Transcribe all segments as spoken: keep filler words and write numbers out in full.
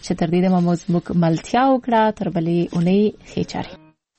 چې تر دې دمه موږ ملتیا وکړه تر بلې اونۍ ښې چارې.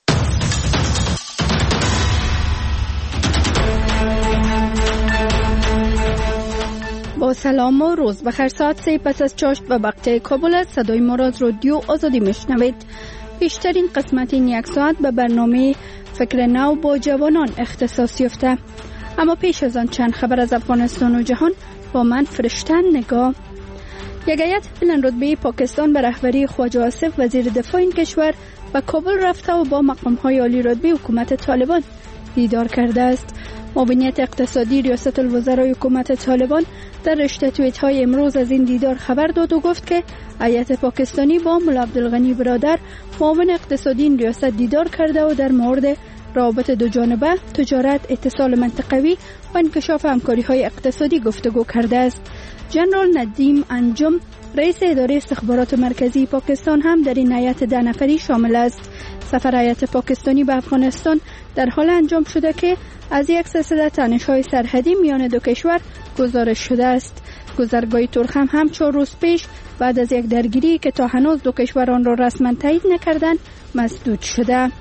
با سلام و روز بخیر. ساعت سه پس از چاشت و وقت کابل است. صدای ما را از رادیو آزادی میشنوید. بیشترین قسمت این یک ساعت به برنامه فکر نو با جوانان اختصاص یافته. اما پیش از آن چند خبر از افغانستان و جهان با من فرشتن نگاه. یک هیئت بلند رتبه پاکستان به رهبری خواجه آصف وزیر دفاع این کشور به کابل رفته و با مقام‌های عالی رتبه حکومت طالبان دیدار کرده است. معاونیت اقتصادی ریاست الوزرای حکومت طالبان در رشته توییت‌های امروز از این دیدار خبر داد و گفت که هیئت پاکستانی با مولا عبدالغنی برادر معاون اقتصادی این ریاست دیدار کرده و در مورد روابط دو جانبه، تجارت، اتصال منطقوی و انکشاف همکاری‌های اقتصادی گفتگو کرده است. جنرال ندیم انجم رئیس اداره استخبارات مرکزی پاکستان هم در این هیئت ده نفری شامل است. سفر هیئت پاکستانی به افغانستان در حال انجام شده که از یک سلسله تنش‌های سرحدی میان دو کشور گزارش شده است. گذرگاه ترخم هم چهار روز پیش بعد از یک درگیری که تا هنوز دو کشوران را رسما تایید نکردند مسدود شده.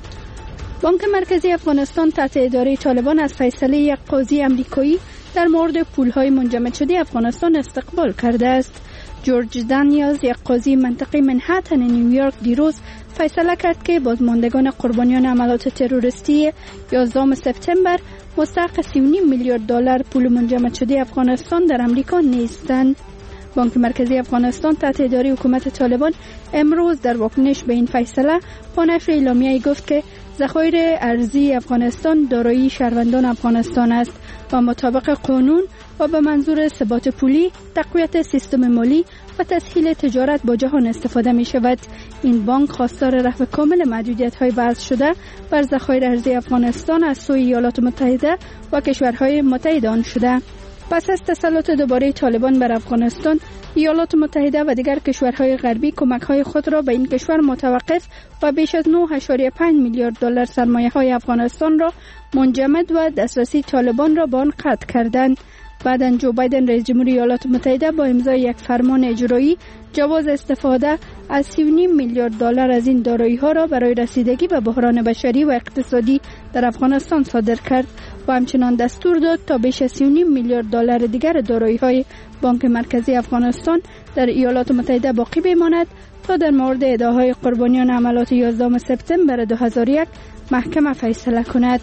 بانک مرکزی افغانستان تحت اداره طالبان از فیصله یک قاضی امریکایی در مورد پول‌های منجمد شده افغانستان استقبال کرده است. جورج دانیلز، یک قاضی منطقه منهتن نیویورک، دیروز فیصله کرد که بازماندگان قربانیان عملیات تروریستی یازدهم سپتامبر مستحق سی و نیم میلیارد دلار پول منجمد شده افغانستان در امریکا نیستند. بانک مرکزی افغانستان تحت اداره حکومت طالبان امروز در واکنش به این فیصله با نشر اعلامیه‌ای گفت که ذخایر ارزی افغانستان دارایی شهروندان افغانستان است و مطابق قانون و به منظور ثبات پولی، تقویت سیستم مالی و تسهیل تجارت با جهان استفاده می شود. این بانک خواستار رفع کامل محدودیت‌های وضع شده بر ذخایر ارزی افغانستان از سوی ایالات متحده و کشورهای متحد آن شده. پس از تسلط دوباره طالبان بر افغانستان، ایالات متحده و دیگر کشورهای غربی کمک‌های خود را به این کشور متوقف و بیش از نه و پنج میلیارد دلار سرمایه‌های افغانستان را منجمد و دسترسی طالبان را به آن قطع کردند. بعداً جو بایدن رئیس جمهوری ایالات متحده با امضای یک فرمان اجرایی جواز استفاده از سی و نیم میلیارد دلار از این دارایی‌ها را برای رسیدگی به بحران بشری و اقتصادی در افغانستان صادر کرد و همچنان دستور داد تا بیش از سی و نیم میلیارد دلار دیگر دارایی‌های بانک مرکزی افغانستان در ایالات متحده باقی بماند تا در مورد ادعاهای قربانیان عملیات یازدهم سپتامبر دو هزار و یک محکمه فیصله کند.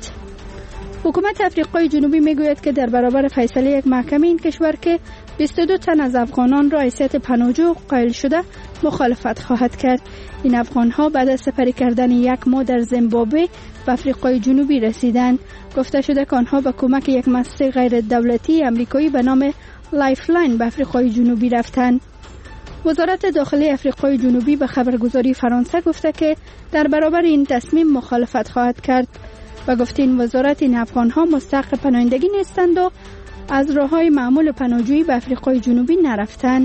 حکومت افریقای جنوبی میگوید که در برابر فیصله یک محکمه این کشور که بیست و دو تن از افغانان را حیثیت پناهجو قائل شده مخالفت خواهد کرد. این افغانها بعد از سپری کردن یک ماه در زیمبابوه به افریقای جنوبی رسیدند. گفته شده که آنها به کمک یک مؤسسه غیر دولتی امریکایی به نام لایفلاین به افریقای جنوبی رفتند. وزارت داخلی افریقای جنوبی به خبرگزاری فرانسه گفته که در برابر این تصمیم مخالفت خواهد کرد و گفت این وزارت این افغانها مستحق پناهندگی نیستند و از راههای معمول پناهجویی به افریقای جنوبی نرفتند.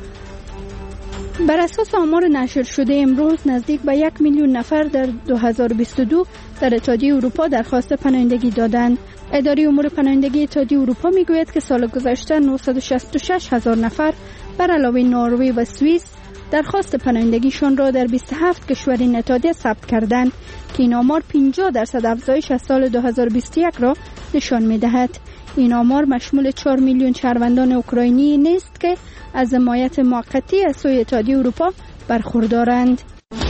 بر اساس آمار نشر شده امروز نزدیک به یک میلیون نفر در دو هزار و بیست و دو در اتحادیه اروپا درخواست پناهندگی دادند. اداره امور پناهندگی اتحادیه اروپا میگوید که سال گذشته نهصد و شصت و شش هزار نفر بر علاوه نروژ و سوئیس درخواست پناهندگیشان را در بیست و هفت کشور این اتحادیه ثبت کردند که این آمار پنجاه درصد افزایش از سال دو هزار و بیست و یک را نشان می‌دهد. این آمار مشمول چهار میلیون شهروندان اوکراینی نیست که از حمایت موقتی از سوی اتحادیه اروپا برخوردارند.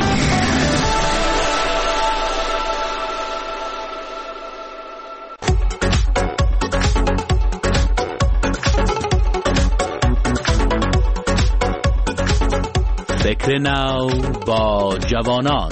فکر نو با جوانان.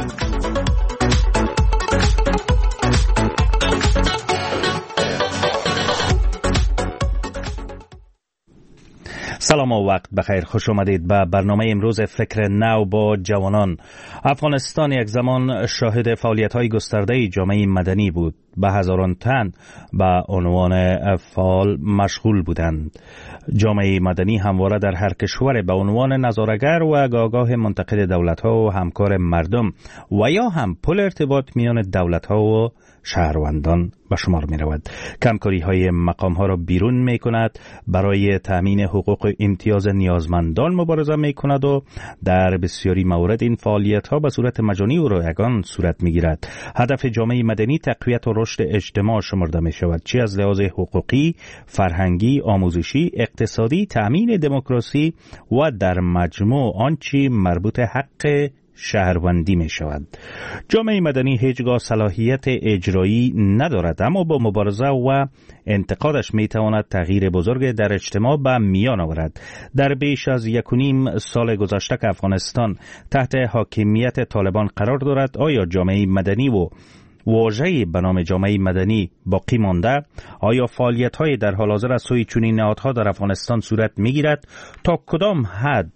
سلام و وقت بخیر، خوش آمدید به برنامه امروز فکر نو با جوانان. افغانستان یک زمان شاهد فعالیت‌های گسترده جامعه مدنی بود. به هزاران تن به عنوان فعال مشغول بودند. جامعه مدنی همواره در هر کشور به عنوان نظاره‌گر و گاهگاه منتقد دولت‌ها و همکار مردم و یا هم پل ارتباط میان دولت‌ها و شهروندان به شمار می رود. کمکاری های مقام ها را بیرون می کند، برای تامین حقوق امتیاز نیازمندان مبارزه می کند و در بسیاری موارد این فعالیت ها به صورت مجانی و رایگان صورت می گیرد. هدف جامعه مدنی تقویت و رشد اجتماع شمرده می شود، چه از لحاظ حقوقی، فرهنگی، آموزشی، اقتصادی، تامین دموکراسی و در مجموع آنچه مربوط حق شهروندی می شود. جامعه مدنی هیچگاه صلاحیت اجرایی ندارد، اما با مبارزه و انتقادش می تواند تغییر بزرگ در اجتماع به میان آورد. در بیش از یک و نیم سال گذشته که افغانستان تحت حاکمیت طالبان قرار دارد، آیا جامعه مدنی و واژه‌ای به نام جامعه مدنی باقی مانده؟ آیا فعالیت‌های در حال حاضر از سوی چنین نهادها در افغانستان صورت می‌گیرد؟ تا کدام حد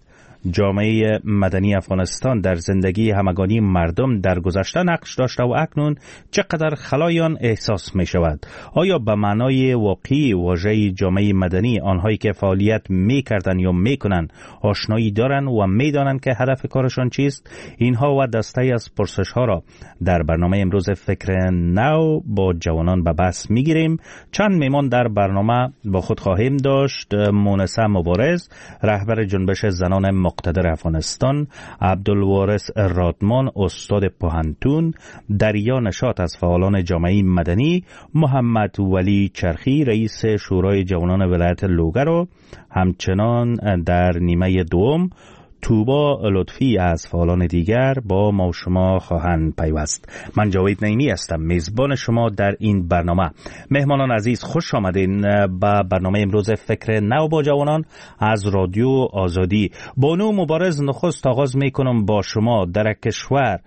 جامعه مدنی افغانستان در زندگی همگانی مردم در گذشته نقش داشته و اکنون چقدر خلایان احساس می شود؟ آیا به معنای واقعی واژه جامعه مدنی آنهایی که فعالیت می کردن یا می کنن آشنایی دارن و می دانن که هدف کارشان چیست؟ اینها و دسته از پرسش ها را در برنامه امروز فکر نو با جوانان به بحث می گیریم. چند میمان در برنامه با خود خواهیم داشت: مونسه مبارز، رهبر جنبش زنان مقتدر افغانستان، عبدالوارث رادمان، استاد پوهنتون، دریا نشاط از فعالان جامعه مدنی، محمد ولی چرخی رئیس شورای جوانان ولایت لوگر و همچنان در نیمه دوم توبا لطفی از فعالان دیگر با ما و شما خواهند پیوست. من جاوید نعیمی هستم، میزبان شما در این برنامه. مهمانان عزیز، خوش آمدین به برنامه امروز فکر نو با جوانان از رادیو آزادی. بانو مبارز، نخست آغاز میکنم با شما. در کشور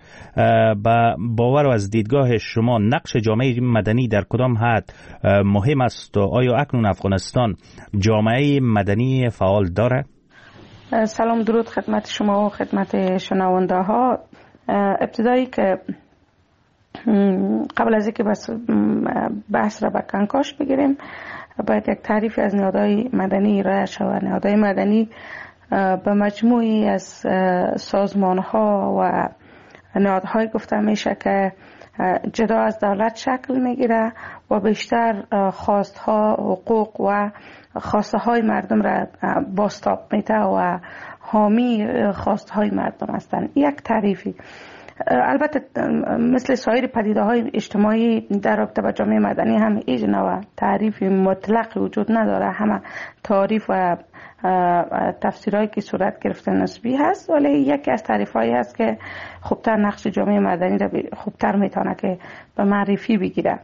با باور و از دیدگاه شما نقش جامعه مدنی در کدام حد مهم است؟ آیا اکنون افغانستان جامعه مدنی فعال داره؟ سلام، درود خدمت شما و خدمت شنونده ها. ابتدایی که قبل از اینکه بحث را به کنکاش بگیریم، باید یک تعریفی از نهادهای مدنی ارائه شود. نهادهای مدنی به مجموعی از سازمان ها و نهادهای گفته میشه که جدا از دولت شکل میگیره و بیشتر خواستها، حقوق و خواسته های مردم را بازتاب میده و حامی خواسته های مردم هستند. یک تعریفی. البته مثل سایر پدیده های اجتماعی در رابطه با جامعه مدنی هم هیچ نوع تعریفی مطلق وجود نداره. همه تعریف و تفسیرهایی که صورت گرفته نسبی هست، ولی یکی از تعریفهایی هست که خوبتر نقش جامعه مدنی را خوبتر میتونه که به معرفی بگیره.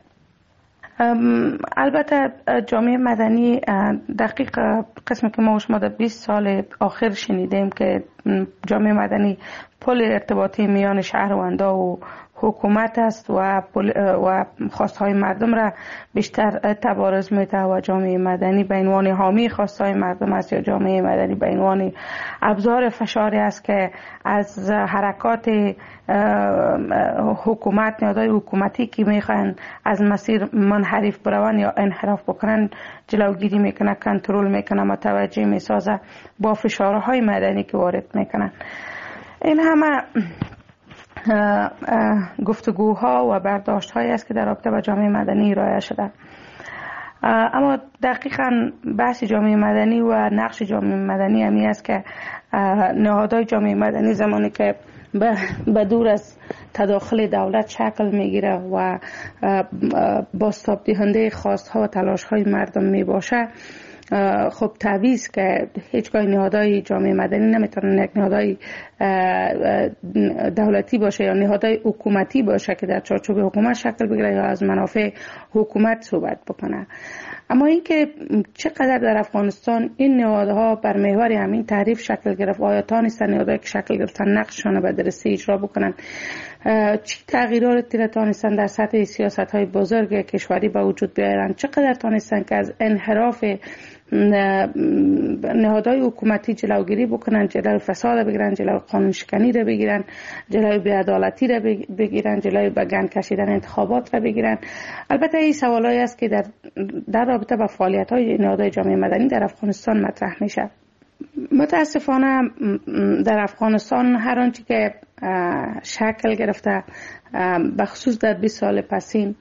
البته جامعه مدنی دقیق قسمی که ما شما در بیست سال آخر شنیدیم که جامعه مدنی پل ارتباطی میان شهروندا و حکومت است و و خواستهای مردم را بیشتر تبارز میده و جامعه مدنی به عنوان حامی خواستهای مردم است، یا جامعه مدنی به عنوان ابزار فشاری است که از حرکات حکومت، نهادهای حکومتی که میخوان از مسیر منحرف بروند یا انحراف بکنن جلوگیری میکنه، کنترل میکنه، متوجه میسازه با فشارهای مدنی که وارد میکنن. این همه گفتگوها و برداشت هایی است که در رابطه با جامعه مدنی ارائه شده. اما دقیقاً بحث جامعه مدنی و نقش جامعه مدنی همی است که نهادهای جامعه مدنی زمانی که به دور از تداخل دولت شکل میگیره و بازتاب دهنده خواستها و تلاشهای مردم میباشه، خب تعویض که هیچگاه نهادهای جامعه مدنی نمیتونن یک نهادهای دولتی باشه یا نهادهای حکومتی باشه که در چارچوب حکومت شکل بگیره یا از منافع حکومت صحبت بکنه. اما اینکه چقدر در افغانستان این نهادها بر محور همین تعریف شکل گرفت، آیا تانستن نهادهایی که شکل گرفتن نقششان به درستی اجرا بکنن، چی تغییراتی را تانستن در سطح سیاست های بزرگ کشوری به وجود بیارن، چقدر تانستن که از انحراف نهادهای حکومتی جلوگیری بکنن، جلوی فساد بگیرن، جلوی قانون شکنی را بگیرن، جلوی بی‌عدالتی را بگیرن، جلوی به گند کشیدن انتخابات را بگیرن. البته این سوالایی است که در در رابطه با فعالیت‌های نهادهای جامعه مدنی در افغانستان مطرح میشه. متاسفانه در افغانستان هر آنچه که شکل گرفته، بخصوص در بیست سال پسین،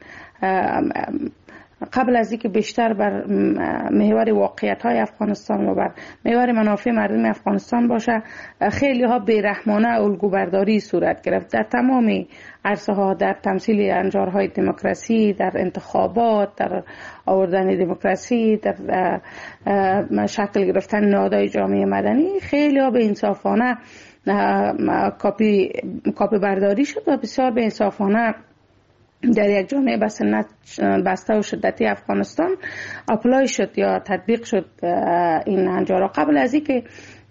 قبل از اینکه بیشتر بر محور واقعیت‌های افغانستان و بر محور منافع مردم افغانستان باشه، خیلی ها بی‌رحمانه الگوبرداری صورت گرفت در تمام عرصه‌ها، در تمثیل انجارهای دموکراسی، در انتخابات، در آوردن دموکراسی، در شکل گرفتن نهادهای جامعه مدنی. خیلی ها به انصافانه کاپی کاپی برداری شد و بسیار به انصافانه در یک جامعه به سنت بسته و شدتی افغانستان اپلای شد یا تطبیق شد این هنجارا. قبل از اینکه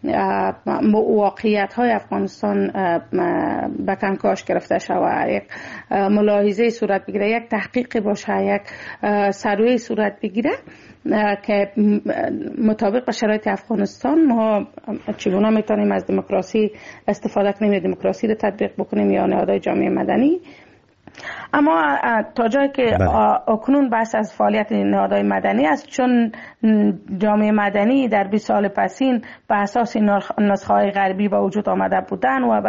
واقعیت های افغانستان به کنکاش گرفته شود، یک ملاحظه صورت بگیره، یک تحقیق باشه، یک سروی صورت بگیره که مطابق با شرایط افغانستان ما چگونه میتونیم از دموکراسی استفاده کنیم یا دموکراسی رو تطبیق بکنیم یا نهادهای جامعه مدنی. اما تا جایی که اکنون بحث از فعالیت نهادهای مدنی است، چون جامعه مدنی در بیست سال پسین به اساس نسخه‌های غربی به وجود آمده بودن و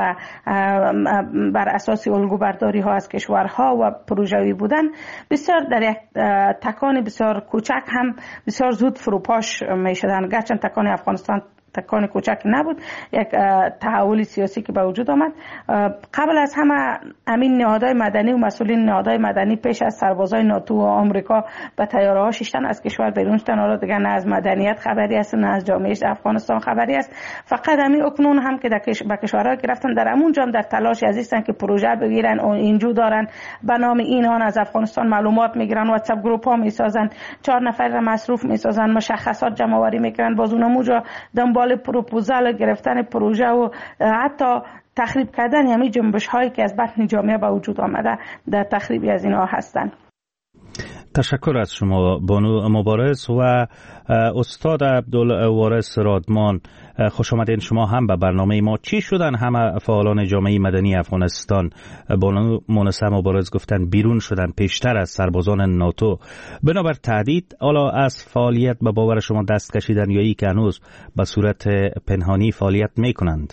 بر اساس الگوبرداری ها از کشورها و پروژوی بودن، بسیار در یک تکان بسیار کوچک هم بسیار زود فروپاش می شدن. گرچه تکان افغانستان تکان کوچک نبود، یک تحول سیاسی که به وجود آمد. قبل از همه همین نهادهای مدنی و مسئولین نهادهای مدنی پیش از سربازای ناتو و آمریکا به طیاره ها شیشتن از کشور بیرون شدن. حالا دیگه نه از مدنیت خبری است، نه از جامعه افغانستان خبری است. فقط همین اکنون هم که به کشورها که رفتن در همون جام در تلاش هستن که پروژه بگیرن، اون اینجا دارن به نام اینان از افغانستان معلومات میگیرن، واتساپ گروپ ها میسازن، چهار نفر را مصروف میسازن، مشخصات جمع آوری میکنن، باز اونموجا دنبال پروپوزال گرفتن پروژه و حتی تخریب کردن همین جنبش هایی که از بطن جامعه به وجود آمده در تخریبی از اینها هستند. تشکر از شما بانو مبارز و استاد عبدالوارث رادمان. خوش آمدین شما هم به برنامه ما. چی شدن همه فعالان جامعه مدنی افغانستان؟ بانو مونسه مبارز گفتن بیرون شدن پیشتر از سربازان ناتو. بنابر تهدید حالا از فعالیت به باور شما دست کشیدن یا ای که هنوز به صورت پنهانی فعالیت میکنند؟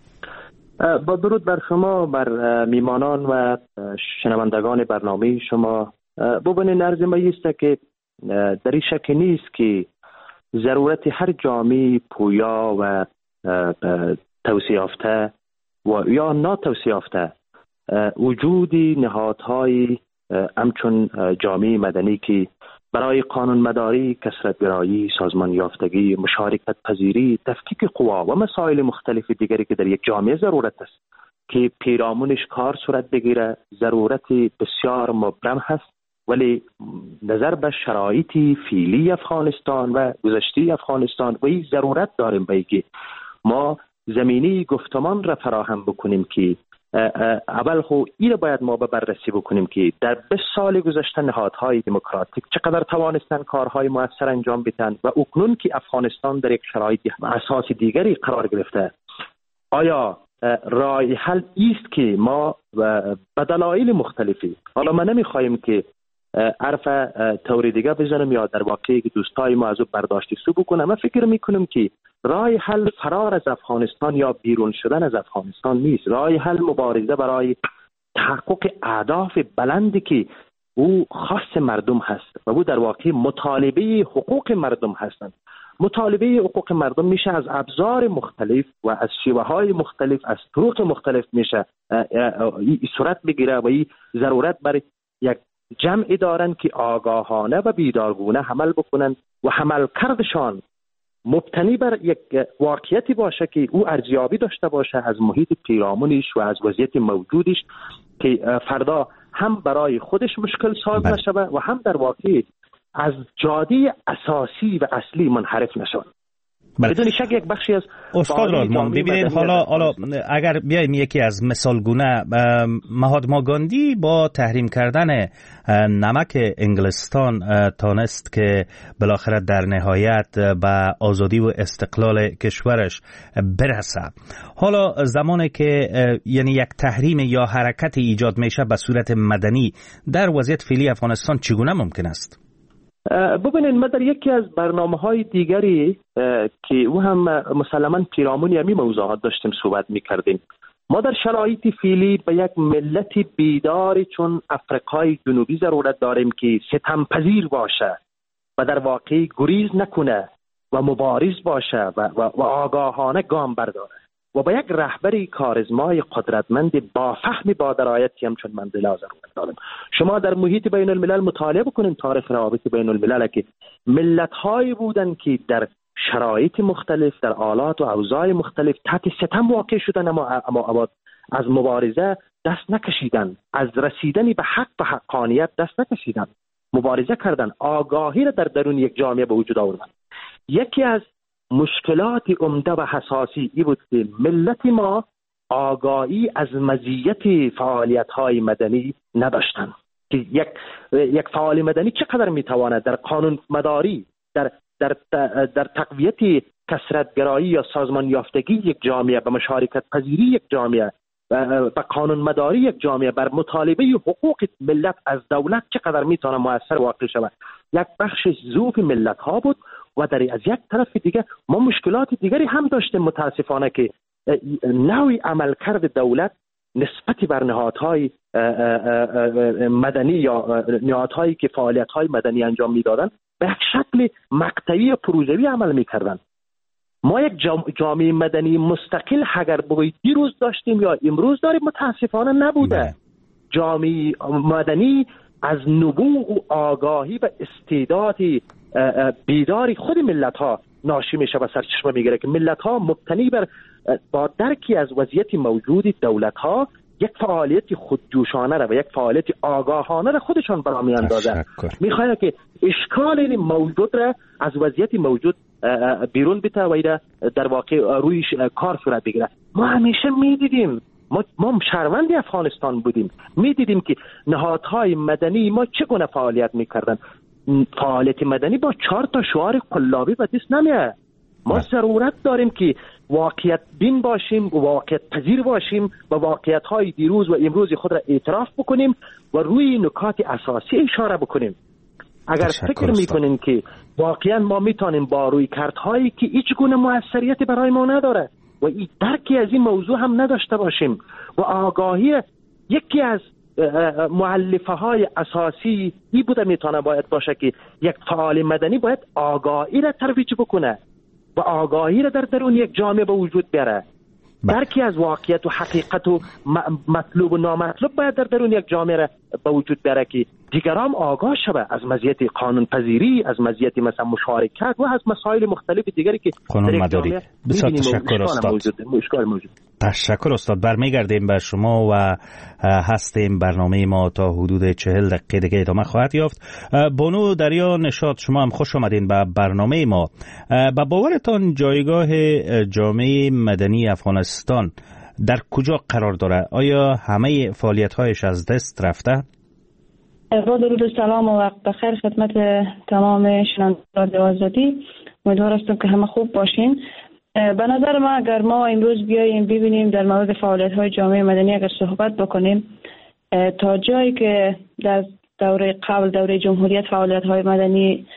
با درود بر شما، بر میمانان و شنوندگان برنامه شما. ببینید عرض ما است که در این شک نیست که ضرورت هر جامعه پویا و توسعه یافته و یا ناتوسعه یافته وجود نهادهای همچون جامعه مدنی که برای قانون مداری، کثرت گرایی، سازمان یافتگی، مشارکت پذیری، تفکیک قوا و مسائل مختلف دیگری که در یک جامعه ضرورت است که پیرامونش کار صورت بگیره، ضرورت بسیار مبرم هست. ولی نظر به شرایط فعلی افغانستان و گذشته افغانستان و این ضرورت داریم به اینکه ما زمینه گفتمان را فراهم بکنیم که اول خو این را باید ما به بررسی بکنیم که در بیست سال گذشته نهادهای دموکراتیک چقدر توانستن کارهای موثر انجام بدن و اکنون که افغانستان در یک شرایط اساسی دیگری قرار گرفته، آیا راه حل است که ما به دلایل مختلفی، حالا ما نمیخواهیم که حرف طور دیگه بزنم یا در واقع که دوستای ما از او برداشت سو بکنم، من فکر میکنم که راه حل فرار از افغانستان یا بیرون شدن از افغانستان نیست. راه حل مبارزه برای تحقق اهداف بلندی که او خاص مردم هست و او در واقع مطالبه حقوق مردم هستند. مطالبه حقوق مردم میشه از ابزار مختلف و از شیوه های مختلف، از طرق مختلف میشه صورت بگیره و این ضرورت برای یک جمعی دارن که آگاهانه و بیدارگونه عمل بکنن و عمل کردشان مبتنی بر یک واقعیتی باشه که او ارزیابی داشته باشه از محیط پیرامونش و از وضعیت موجودش که فردا هم برای خودش مشکل ساز نشود و هم در واقع از جاده اساسی و اصلی منحرف نشود. بدون شک یک بخشی از استاد رادمان. ببینید حالا حالا اگر بیایم یکی از مثالگونه، مهاتما گاندی با تحریم کردن نمک انگلستان تانست که بالاخره در نهایت به آزادی و استقلال کشورش برسه. حالا زمانی که یعنی یک تحریم یا حرکت ایجاد میشه به صورت مدنی در وضعیت فعلی افغانستان چگونه ممکن است؟ ببینید ما در یکی از برنامه‌های دیگری که او هم مسلماً پیرامون همین موضوعات داشتیم صحبت می‌کردیم. ما در شرایط فعلی به یک ملت بیداری چون افریقای جنوبی ضرورت داریم که ستمپذیر باشه و در واقع گریز نکنه و مبارز باشه و, و, و آگاهانه گام برداره و با یک رهبری کاریزمای قدرتمند با فهم با درایتی همچون مندلا ضرورت داریم. شما در محیط بین الملل مطالعه بکنین تاریخ روابط بین الملل که ملت‌هایی بودن که در شرایط مختلف در آلات و اوضاع مختلف تحت ستم واقع شدن اما, اما از مبارزه دست نکشیدن، از رسیدن به حق و حقانیت دست نکشیدن، مبارزه کردن، آگاهی را در درون یک جامعه به وجود آوردن. یکی از مشکلات عمده و حساسی ای بود که ملت ما آگاهی از مزیت فعالیت‌های مدنی نداشتند که یک یک فعال مدنی چقدر میتواند در قانون مداری، در در در تقویت کثرت‌گرایی یا سازمان یافتگی یک جامعه، به مشارکت پذیری یک جامعه، به قانون مداری یک جامعه، بر مطالبه حقوق ملت از دولت چقدر میتونه مؤثر واقع شود. یک بخش ضعف ملت ها بود و در از یک طرف دیگه ما مشکلات دیگری هم داشتیم متاسفانه که نوع عملکرد دولت نسبت بر نهادهای مدنی یا نهادهایی که فعالیت‌های مدنی انجام میدادن به یک شکل مقطعی و پروژوی عمل میکردن. ما یک جامعه مدنی مستقل اگر بگویید دیروز داشتیم یا امروز داریم متاسفانه نبوده. جامعه مدنی از نبوغ و آگاهی و استعداد بیداری خود ملت ها ناشی میشه و سرچشمه میگیره که ملت ها مبتنی بر با درکی از وضعیت موجود دولت ها یک فعالیت خودجوشانه را و یک فعالیت آگاهانه را خودشان برا می اندازن. میخواهد که اشکال موجود را از وضعیت موجود بیرون بته و در واقع روی کار صورت بگیره. ما همیشه میدیدیم، ما ما شهروند افغانستان بودیم، میدیدیم که نهادهای مدنی ما چگونه فعالیت میکردن. فعالیت مدنی با چهار تا شعار قلابی به دست نمیاد. ما ضرورت داریم که واقعیت بین باشیم و واقعیت پذیر باشیم و واقعیت های دیروز و امروز خود را اعتراف بکنیم و روی نکات اساسی اشاره بکنیم. اگر فکر میکنین که واقعا ما میتونیم با روی کردهایی که هیچ گونه موثریت برای ما نداره و این درکی از این موضوع هم نداشته باشیم و آگاهی یکی از مؤلفه های اساسی ای بوده میتونه باید باشه که یک فعال مدنی باید آگاهی را ترویج بکنه و آگاهی را در درون یک جامعه به وجود بیاره. درکی از واقعیت و حقیقت و مطلوب و نامطلوب باید در درون یک جامعه را به وجود بیاره که دیگران آگاه شود از مزیت قانون پذیری، از مزیت مثلا مشارکت و از مسائل مختلف دیگری که قانون مداری. بسیار تشکر استاد. مشکل موجود. تشکر استاد. برمیگردیم به شما و هستیم. برنامه ما تا حدود چهل دقیقه دیگه ادامه خواهد یافت. بانو دریا نشاط، شما هم خوش آمدین به برنامه ما. با باورتان جایگاه جامعه مدنی افغانستان در کجا قرار داره؟ آیا همه فعالیت‌هایش از دست رفته؟ با درود و سلام و وقت بخیر خدمت تمام شنوندگان آزادی. امیدوار هستم که همه خوب باشین. به نظر ما اگر ما امروز بیاییم ببینیم در مورد فعالیت‌های جامعه مدنی اگر صحبت بکنیم، تا جایی که در دوره قبل دوره جمهوریت فعالیت‌های مدنی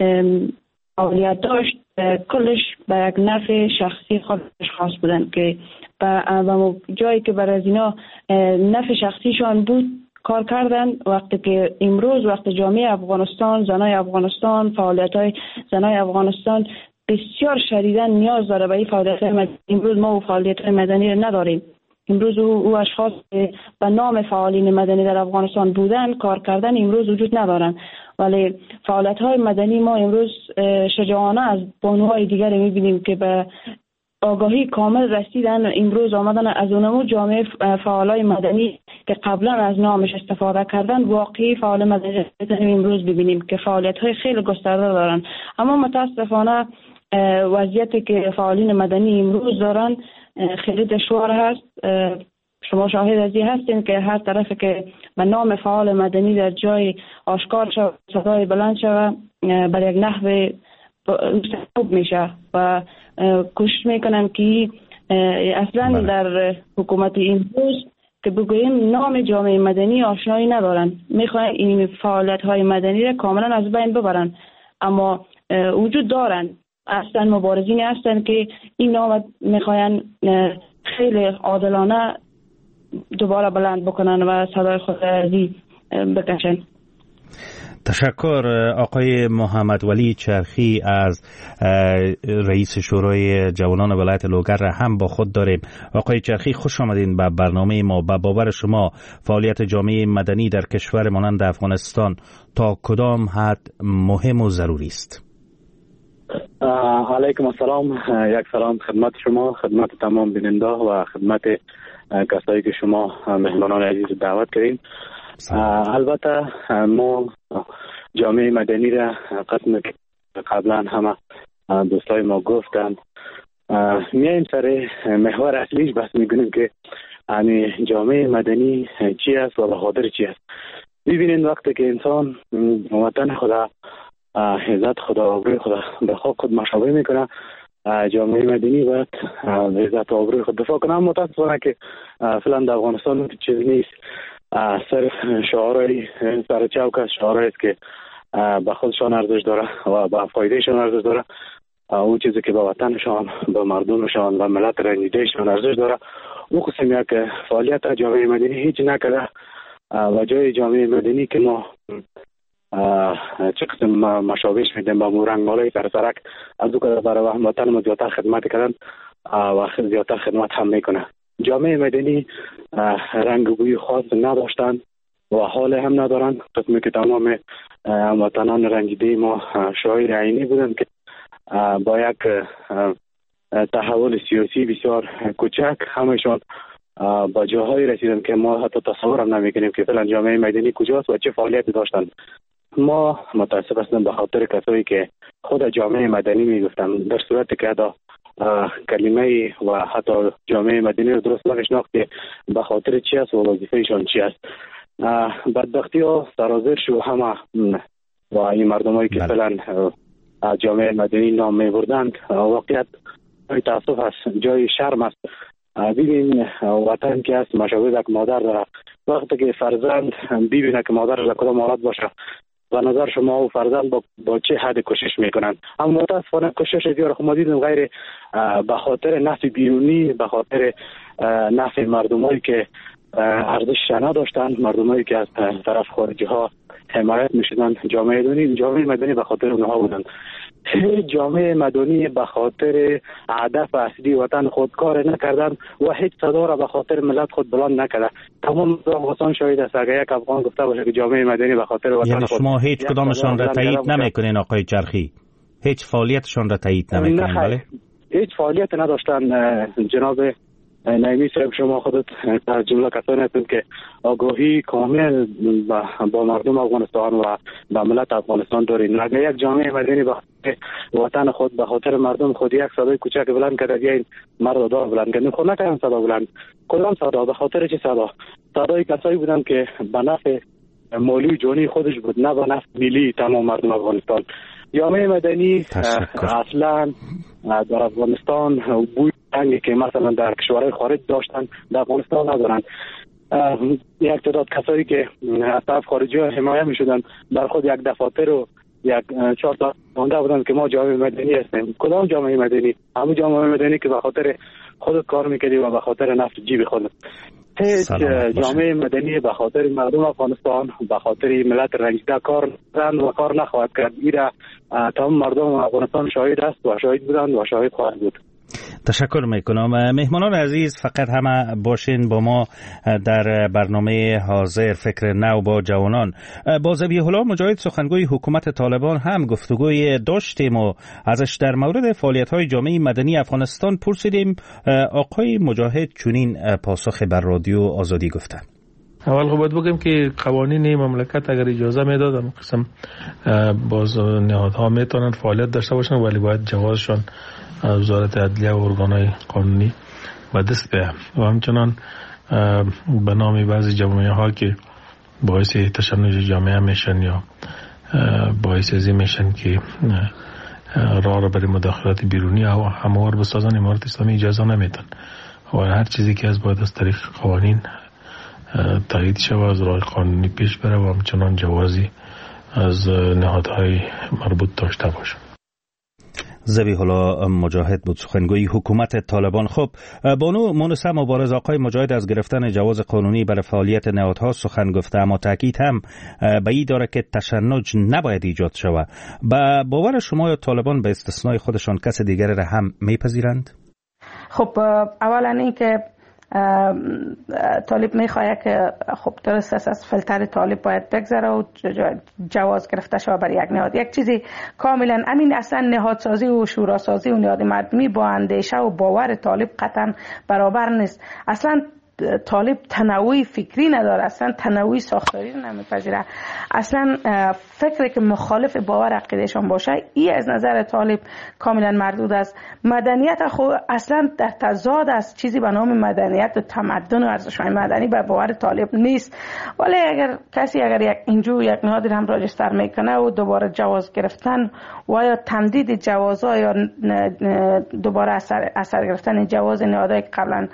فعالیت داشت، کلش به یک نفع شخصی خودش خاص بودن که به جایی که برای از اینا نفع شخصیشان بود کار کردن. وقتی که امروز وقت جامعه افغانستان، زنای افغانستان، فعالیت‌های زنای افغانستان بسیار شدیداً نیاز داره به این فعالیت‌های مدنی. امروز ما فعالیت‌های مدنی رو نداریم. امروز او, او اشخاص به نام فعالین مدنی در افغانستان بودن کار کردن امروز وجود ندارن، ولی فعالیت‌های مدنی ما امروز شجاعانه از بانوهای دیگر می‌بینیم که به آگاهی کامل رسیدن. امروز آمدن از اونمو جامعه فعالای مدنی که قبلا از نامش استفاده کردن واقعی فعال مدنی امروز ببینیم که فعالیت‌های خیلی گسترده دارن. اما متاسفانه وضعیتی که فعالین مدنی امروز دارن خیلی دشوار هست. شما شاهد از این هستین که هر طرف که به نام فعال مدنی در جای آشکار شود، صدای بلند شود، بر یک نحو مستحب میشه و کوشش میکنن که اصلا در حکومت امروز که بگوییم نام جامعه مدنی آشنایی ندارن، میخوان این فعالیت های مدنی را کاملا از بین ببرن، اما وجود دارن، اصلا مبارزین هستن که این نام میخواین خیلی عادلانه دوباره بلند بکنن و صدای خود ازی بکشن. تشکر آقای محمد ولی چرخی از رئیس شورای جوانان ولایت لوگر را هم با خود داریم. آقای چرخی خوش آمدین به برنامه ما. به باور شما فعالیت جامعه مدنی در کشور مانند افغانستان تا کدام حد مهم و ضروری است؟ علیکم السلام. یک سلام خدمت شما، خدمت تمام بیننده و خدمت کسایی که شما مهمانان عزیز دعوت کردین. البته ما جامعه مدنی را قسم قبلا همه دوستای ما گفتند، میایم سر محور اصلیش بحث میکنیم که یعنی جامعه مدنی چی است و به خاطر چی است. ببینید وقتی که انسان وطن خدا، عزت خدا، آبروی خدا به خواب خود مشابه میکنه، جامعه مدنی باید عزت و آبروی خود دفاع کنه. اما متاسفانه که فعلا در افغانستان چیزی نیست، صرف شعارهای سر چوک است، شعارهایی است که به خودشان ارزش داره و به فایدهشان ارزش داره. اون چیزی که به وطنشان، به مردمشان و ملت رنجیدهشان ارزش داره، اون قسم یک فعالیت جامعه مدنی هیچ نکرده و جای جامعه مدنی که ما چه قسم مشابهش میدیم با مورنگ مالای سرسرک از او که برای وطن ما زیادتر خدمت کردن و زیادتر خدمت هم میکنه. جامعه مدنی رنگ و بوی خاص نداشتن و حال هم ندارن، قسمی که تمام هموطنان رنجیده ما شاهد عینی بودن که با یک تحول سیاسی بسیار کوچک همشان با جاهایی رسیدن که ما حتی تصور هم نمیکنیم که فعلا جامعه مدنی کجاست و چه فعالیتی داشتن. ما متاسف هستیم به خاطر کسایی که خود جامعه مدنی میگفتن، در صورتی که دا کلمه و حتی جامعه مدنی رو درست نشناخت که به خاطر چی است و وظیفه‌شان چی است. بدبختی ها سرازیر شو همه و این مردمایی که فعلا جامعه مدنی نام میبردند واقعیت تاسف است، جای شرم است. ببین وطن که است مشابه یک مادر داره، وقتی که فرزند ببینه که مادر در کدام حالت باشه و نظر شما و فرزند با, با چه حد کوشش میکنن. اما متاسفانه کوشش دیگر خود ما دیدیم غیر به خاطر نفع بیرونی، به خاطر نفع مردمایی که ارزش نداشتن، مردمایی که از طرف خارجی ها حمایت میشدن، جامعه مدنی جامعه مدنی به خاطر اونها بودن. هیچ جامعه مدنی به خاطر هدف اصلی وطن خود کار نکردن و هیچ صدا را به خاطر ملت خود بلند نکرده. تمام افغانستان شاهد است. اگر یک افغان گفته باشه که جامعه مدنی به خاطر وطن یعنی خود، شما هیچ کدامشان را تایید نمیکنین آقای چرخی؟ هیچ فعالیتشان را تایید نمیکنین؟ بله، هیچ فعالیت نداشتن. جناب نایمی صاحب شما خودت از جمله کسانی هستید که آگاهی کامل با مردم افغانستان و با ملت افغانستان دارین. اگر یک جامعه مدنی به وطن خود به خاطر مردم خود یک صدای کوچک بلند کرد، بیاین مرد دار بلند کردن، خود نکردن صدا بلند. کدام صدا؟ به خاطر چه صدا؟ صدای کسایی بودن که به نفع مالی جانی خودش بود، نه به نفع ملی تمام مردم افغانستان. جامعه مدنی اصلا در افغانستان بوی رنگی که مثلا در کشورهای خارج داشتن در افغانستان ندارن. یک تعداد کسایی که از طرف خارجی ها حمایت می شدن بر خود یک دفاتر و یک چهار تا مانده بودن که ما جامعه مدنی هستیم. کدام جامعه مدنی؟ همون جامعه مدنی که به خاطر خودت کار میکردی و به خاطر نفت جیب خودت. هیچ جامعه مدنی به خاطر مردم افغانستان، به خاطر ملت رنجیده کار کردن و کار نخواهد کرد. ایرا تمام مردم افغانستان شاهد است و شاهد بودند و شاهد خواهد بود. تشکر میکنم. مهمانان عزیز فقط همه باشین با ما در برنامه حاضر فکر نو با جوانان. با ذبیح الله مجاهد سخنگوی حکومت طالبان هم گفتگوی داشتیم و ازش در مورد فعالیت‌های جامعه مدنی افغانستان پرسیدیم. آقای مجاهد چنین پاسخ بر رادیو آزادی گفتند. اول خب باید بگم که قوانین مملکت اگر اجازه میدادن قسم باز نهادها میتونن فعالیت داشته باشن، ولی باید جوازشان از وزارت عدلیه و ارگانهای قانونی به دست بیاید و همچنان به نام بعضی جامعه ها که باعث تشنج جامعه میشن یا باعث ازی میشن که راه را برای مداخلات بیرونی و هموار بسازن، امارت اسلامی اجازه نمیدن و هر چیزی که از باید از طریق قوانین تایید شود از راه قانونی پیش بره و همچنان جوازی از نهادهای مربوط داشته باشه. ذبیح الله مجاهد بود سخنگوی حکومت طالبان. خب بانو مونسه مبارز آقای مجاهد از گرفتن جواز قانونی برای فعالیت نهادها سخن گفته، اما تاکید هم به این داره که تشنج نباید ایجاد شود. با باور شما یا طالبان به استثنای خودشان کس دیگر را هم میپذیرند؟ خب اولا این که طالب میخواه که خب درست است از فلتر طالب باید بگذره و جواز گرفته شود برای یک نهاد. یک چیزی کاملا امین، اصلا نهادسازی و شوراسازی و نهاد مردمی با اندیشه و باور طالب قطعا برابر نیست. اصلا طالب تنوع فکری نداره، اصلا تنوع ساختاری نمیپذیره. اصلا فکری که مخالف باور عقیدهشان باشه این از نظر طالب کاملا مردود است. مدنیت خود اصلا در تضاد است، چیزی به نام مدنیت و تمدن و ارزش‌های مدنی به باور طالب نیست. ولی اگر کسی اگر یک اینجور یک نهادی هم راجستر میکنه و دوباره جواز گرفتن و یا تمدید جوازها یا دوباره اثر, اثر گرفتن جواز نهادهای قبلا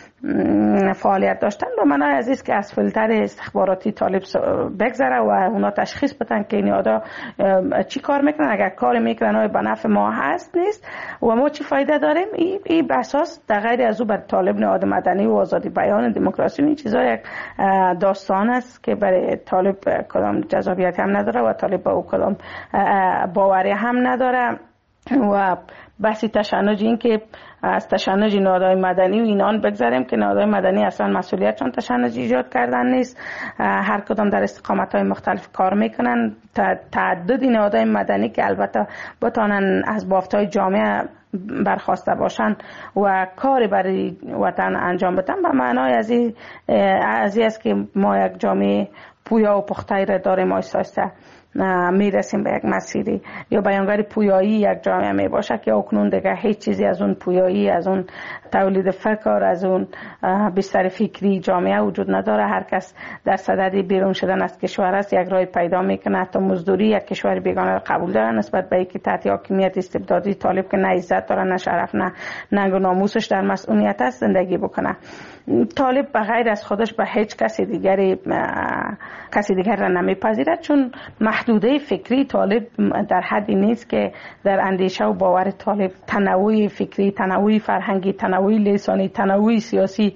فعالیت داشتن، به معنای عزیز که از فیلتر استخباراتی طالب بگذره و اونا تشخیص بدن که این نهادها چی کار میکنن. اگر کار میکنن به نفع ما هست نیست و ما چی فایده داریم، این ای به اساس در غیر از او بر طالب نهاد مدنی و آزادی بیان دموکراسی این چیزا یک داستان است که برای طالب کدام جذابیت هم نداره و طالب با او کدام باوری هم نداره. و بحثی تشنج این که از تشنج نهادهای مدنی و اینان بگذاریم که نهادهای مدنی اصلا مسئولیتشان تشنج ایجاد کردن نیست، هر کدام در استقامت‌های مختلف کار میکنن. تعدد نهادهای مدنی که البته بتانن از بافت‌های جامعه برخواسته باشن و کار برای وطن انجام بدن، به معنای از این است که ما یک جامعه پویا و پخته‌ای را داریم، آیسته میرسیم به یک مسیری یا بیانگر پویایی یک جامعه می باشه که اکنون دیگه هیچ چیزی از اون پویایی، از اون تولید فکر، از اون بستر فکری جامعه وجود نداره. هر کس در صدد بیرون شدن از کشور است، یک راه پیدا میکنه. حتی مزدوری یک کشور بیگانه را قبول داره نسبت به اینکه تحت حاکمیت استبدادی طالب که نه عزت داره، نه شرف، نه ننگ و ناموسش در مسئولیت است زندگی بکنه. طالب به غیر از خودش به هیچ کسی دیگری کسی دیگر را نمیپذیرد، چون محدوده فکری طالب در حدی نیست که در اندیشه و باور طالب تنوع فکری، تنوع فرهنگی، تنوع لسانی، تنوع سیاسی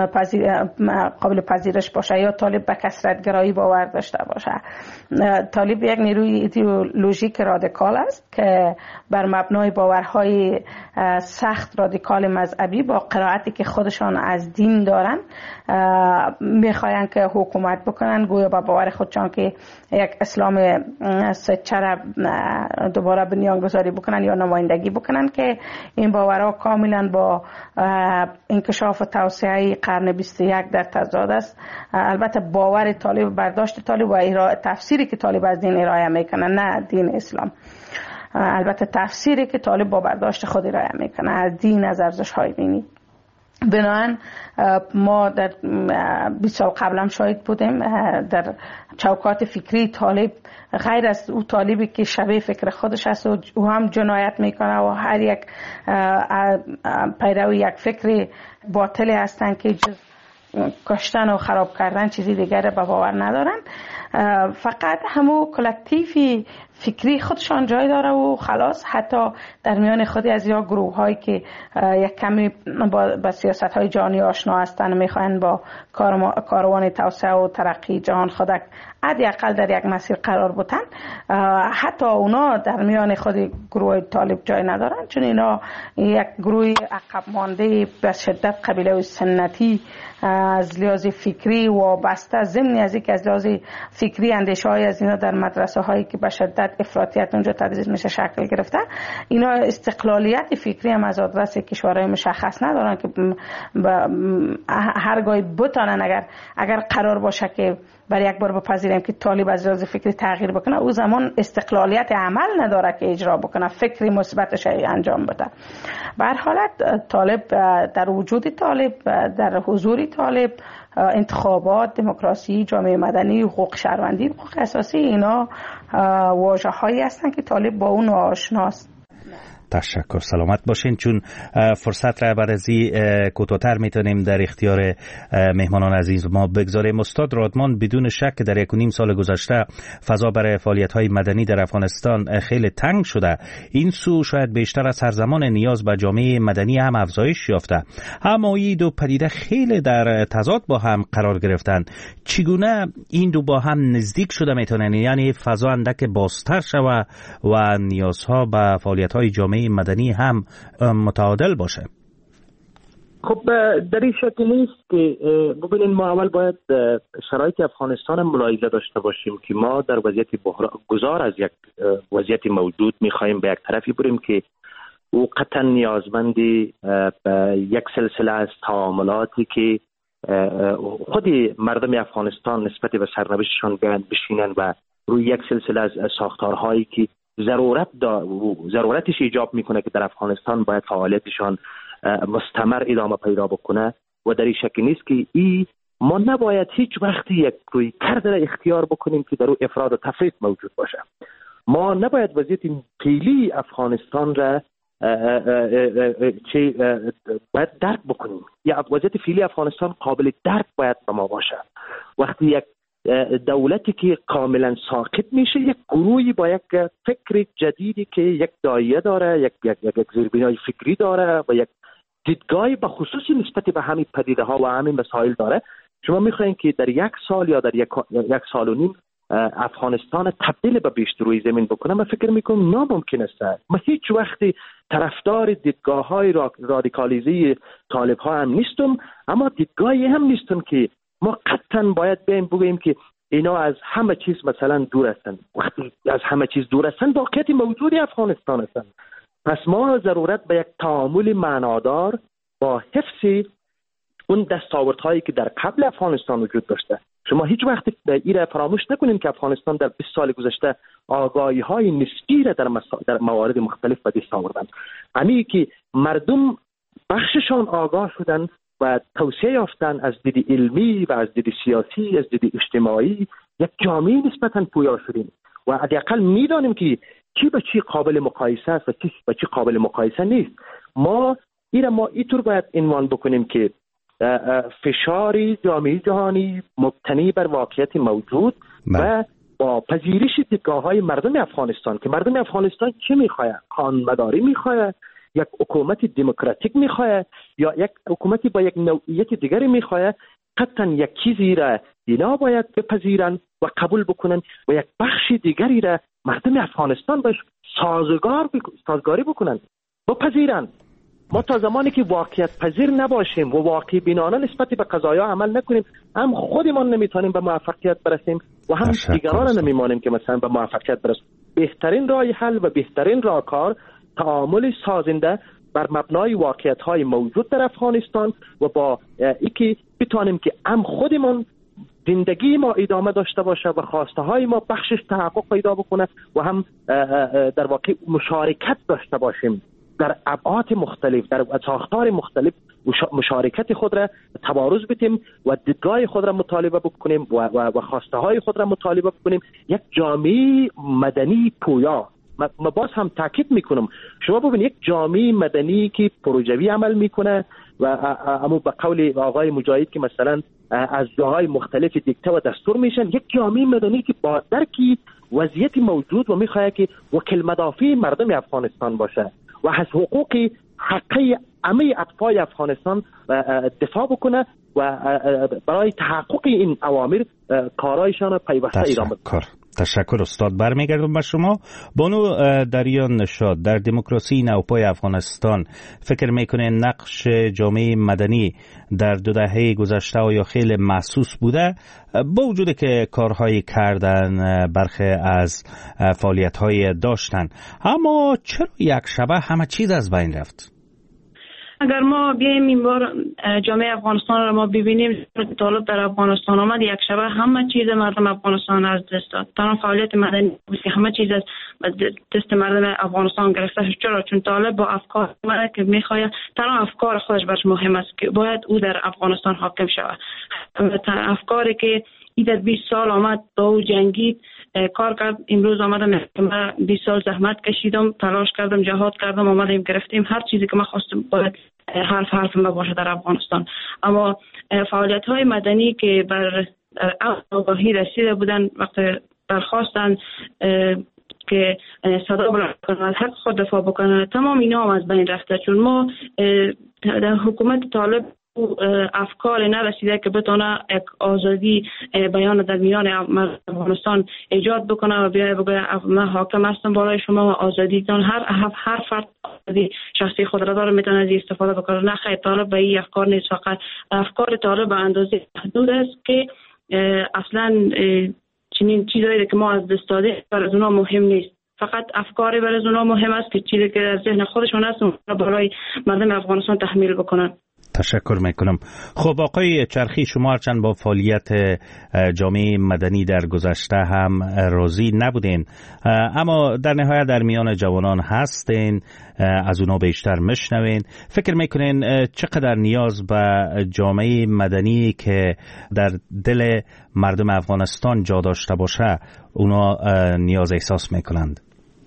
قابل پذیرش باشه یا طالب به کثرت گرایی باور داشته باشه. طالب یک نیروی ایدئولوژیک رادیکال است که بر مبنای باورهای سخت رادیکال مذهبی با قرائتی که خودشان از دین دارن میخواین که حکومت بکنن، گویا با باور خودشان که یک اسلام سچه را دوباره بنیان گذاری بکنن یا نمایندگی بکنن، که این باورها کاملا با انکشاف و توسعه قرن بیست و یک در تضاد است. البته باور طالب، برداشت طالب و تفسیری که طالب از دین ارائه میکنه، نه دین اسلام، البته تفسیری که طالب با برداشت خود ارائه میکنه از دین، از ارزش‌های دینی. بنابراین ما در بیست سال قبل هم شاهد بودیم در چوکات فکری طالب، غیر از او طالبی که شبیه فکر خودش است و او هم جنایت میکنه و هر یک پیرو یک فکر باطلی هستن که جز کشتن و خراب کردن چیزی دیگر به باور ندارن. فقط همو کلکتیفی فکری خودشان جای داره و خلاص. حتی در میان خودی از یا گروه هایی که یک کمی با, با سیاست های جهانی آشنا هستند، میخواین با کاروان توسعه و ترقی جهان خودک حداقل در یک مسیر قرار بودن، حتی اونا در میان خود گروه طالب جای ندارن، چون اینا یک گروه عقب مانده به شدت قبیله سنتی از لحاظ فکری و بسته، ضمن از اینکه از لحاظ فکری اندیشه های از اینا در مدرسه هایی که به شدت افراطیت اونجا تدریس میشه شکل گرفته. اینا استقلالیت فکری هم از آدرس کشورهای مشخص ندارن که هرگاهی بتانن اگر اگر قرار باشه که برای یک بار بپذیریم که طالب از لحاظ فکری تغییر بکنه، او زمان استقلالیت عمل نداره که اجرا بکنه، فکری مثبتش انجام بده. به هر حالت طالب در وجود طالب، در حضور طالب، انتخابات، دموکراسی، جامعه مدنی، حقوق شهروندی، حقوق اساسی، اینا واژه‌هایی هستند که طالب با اون آشناست. تشکر، سلامت باشین. چون فرصت را برازی کوتاه‌تر میتونیم در اختیار مهمانان عزیز ما بگذاریم. استاد رادمان، بدون شک در یک و نیم سال گذشته فضا برای فعالیت‌های مدنی در افغانستان خیلی تنگ شده. این سو شاید بیشتر از هر زمان نیاز به جامعه مدنی هم افزایش یافته. اما این دو پدیده خیلی در تضاد با هم قرار گرفتن. چگونه این دو با هم نزدیک شده میتونن؟ یعنی فضا اندک بازتر شود و نیازها به فعالیت‌های جامعه مدنی هم متعادل باشه. خب در این شکل نیست که ببینید، ما اول باید شرایط افغانستان ملاحظه داشته باشیم که ما در وضعیت گذار از یک وضعیت موجود میخوایم به یک طرفی بریم که او قطعا نیازمند یک سلسله از تعاملاتی که خود مردم افغانستان نسبت به سرنوشتشان بیان بشینن و روی یک سلسله از ساختارهایی که ضرورت دا ضرورتش ایجاب میکنه که در افغانستان باید فعالیتشان مستمر ادامه پیدا بکنه و در این شکل نیست که ای ما نباید هیچ وقتی یک روی کرد را اختیار بکنیم که در او افراد و تفرید موجود باشه. ما نباید وضعیت فعلی افغانستان را چه باید درک بکنیم. یا وضعیت فعلی افغانستان قابل درک باید به ما باشه. وقتی یک دولتی که کاملا ساکت میشه، یک گروهی با یک فکر جدیدی که یک دایره داره، یک یک یک زیربنای فکری داره و یک دیدگاهی به خصوصی نسبت به همین پدیده ها و همین مسائل داره، شما میخواین که در یک سال یا در یک, یک سال و نیم افغانستان تبدیل به بیشتر روی زمین بکنه؟ من فکر میکنم ناممکن است. من هیچ وقتی طرفدار دیدگاه های رادیکالیزی طالب ها هم نیستم، اما دیدگاهی هم نیستم که ما قطعا باید بیم بگوییم که اینا از همه چیز مثلا دور هستند. وقتی از همه چیز دور هستند، واقعیت موجودی افغانستان هستند. پس ما ضرورت به یک تعامل معنادار با حفظ اون دستاوردهایی که در قبل افغانستان وجود داشته. شما هیچ وقت ایره فراموش نکنیم که افغانستان در بیست سال گذشته آگاهی های نسبی را در, مسا... در موارد مختلف به دست آوردند. همین که مردم بخششان آگاه شدند و توسعه یافتن از دید علمی و از دید سیاسی، از دید اجتماعی، یک جامعه نسبتاً پویا شدیم و حداقل میدانیم که چی به چی قابل مقایسه است و چی به چی قابل مقایسه نیست. ما اینا ما اینطور باید عنوان بکنیم که فشار جامعه جهانی مبتنی بر واقعیت موجود و با پذیرش دیدگاه‌های مردم افغانستان که مردم افغانستان چی می‌خواد؟ قانون‌مداری می‌خواد، یک حکومت دموکراتیک می‌خواد یا یک حکومتی با یک نوعیت دیگری می‌خواد؟ قطعاً یک چیزی را اینا باید بپذیرن و قبول بکنن و یک بخش دیگری را مردم افغانستان باش سازگار بک... سازگاری بکنن، بپذیرن. ما تا زمانی که واقعیت پذیر نباشیم و واقعی بینانه نسبت به قضایا عمل نکنیم، هم خودمان نمیتونیم به موفقیت برسیم و هم دیگران نمیمانیم که مثلا به موفقیت برسیم. بهترین راه حل و بهترین راهکار تعامل سازنده بر مبنای واقعیت‌های موجود در افغانستان و با اینکه بتونیم که هم خودمان زندگی ما ادامه داشته باشه و خواسته های ما بخشش تحقق پیدا بکنه و هم در واقع مشارکت داشته باشیم در ابعاد مختلف، در ساختار مختلف مشارکت خود را تبارز بدیم و دیدگاه خود را مطالبه بکنیم و, و, و خواسته های خود را مطالبه بکنیم. یک جامعه مدنی پویا. ما باز هم تاکید میکنم، شما ببینید یک جامعه مدنی که پروژوی عمل میکنه و اما به قول آقای مجاهد که مثلا از جاهای مختلف دیکته و دستور میشن، یک جامعه مدنی که با درکی وضعیت موجود و میخواد که وکیل مدافع مردم افغانستان باشه و از حقوق حقی همه اطفال افغانستان دفاع بکنه و برای تحقق این اوامر کارایشان پیوسته ادامه بده. تشکر استاد. برمیگردم به شما. بانو دریان نشاد، در دموکراسی نوپای افغانستان فکر میکنه نقش جامعه مدنی در دو دهه گذشته آیا خیلی محسوس بوده، با وجود که کارهایی کردن، برخی از فعالیت‌های داشتن، اما چرا یک شبه همه چیز از بین رفت؟ اگر ما بیایم این بار جامعه افغانستان را ما ببینیم، طالب در افغانستان آمد، یک شبه همه چیز مردم افغانستان از دست داد. تمام فعالیت مدنی همه چیز از دست مردم افغانستان گرفته شد. چرا؟ چون طالب با افکار اومد که میخواهد، تمام افکار خودش برش مهم است که باید او در افغانستان حاکم شود. افکاری که این در بیست سال آمد با او جنگید، کار کرد، امروز آمدم من بیست سال زحمت کشیدم، تلاش کردم، جهاد کردم، آمدیم گرفتیم هر چیزی که من خواستم باید حرف حرف ما باشه در افغانستان. اما فعالیت های مدنی که بر آگاهی رسیده بودن، وقتی برخواستن که صدا بلند کنند، حق خود دفاع بکنند، تمام اینا هم از بین رفته. چون ما در حکومت طالب افکار نرسیده که بتونه یک آزادی بیان در میان افغانستان ایجاد بکنه و بیای بگه من حاکم هستم بالای شما و آزادیتان، هر هر فرد آزادی شخصی خود را داره، میتونه از استفاده بکنه. نه خیر، طالب به این افکار نیست. فقط افکار طالب به اندازه محدود است که اصلا چنین چیزایی که ما از دست داده برای اونا مهم نیست. فقط افکاری برای اونا مهم است که چیزی که در ذهن خودشون هست برای مردم افغانستان تحمیل بکنن. تشکر میکنم. خب آقای چرخی، شما هرچند با فعالیت جامعه مدنی در گذشته هم راضی نبودین، اما در نهایت در میان جوانان هستین، از اونا بیشتر مشنوین. فکر میکنین چقدر نیاز به جامعه مدنی که در دل مردم افغانستان جا داشته باشه اونا نیاز احساس میکنند؟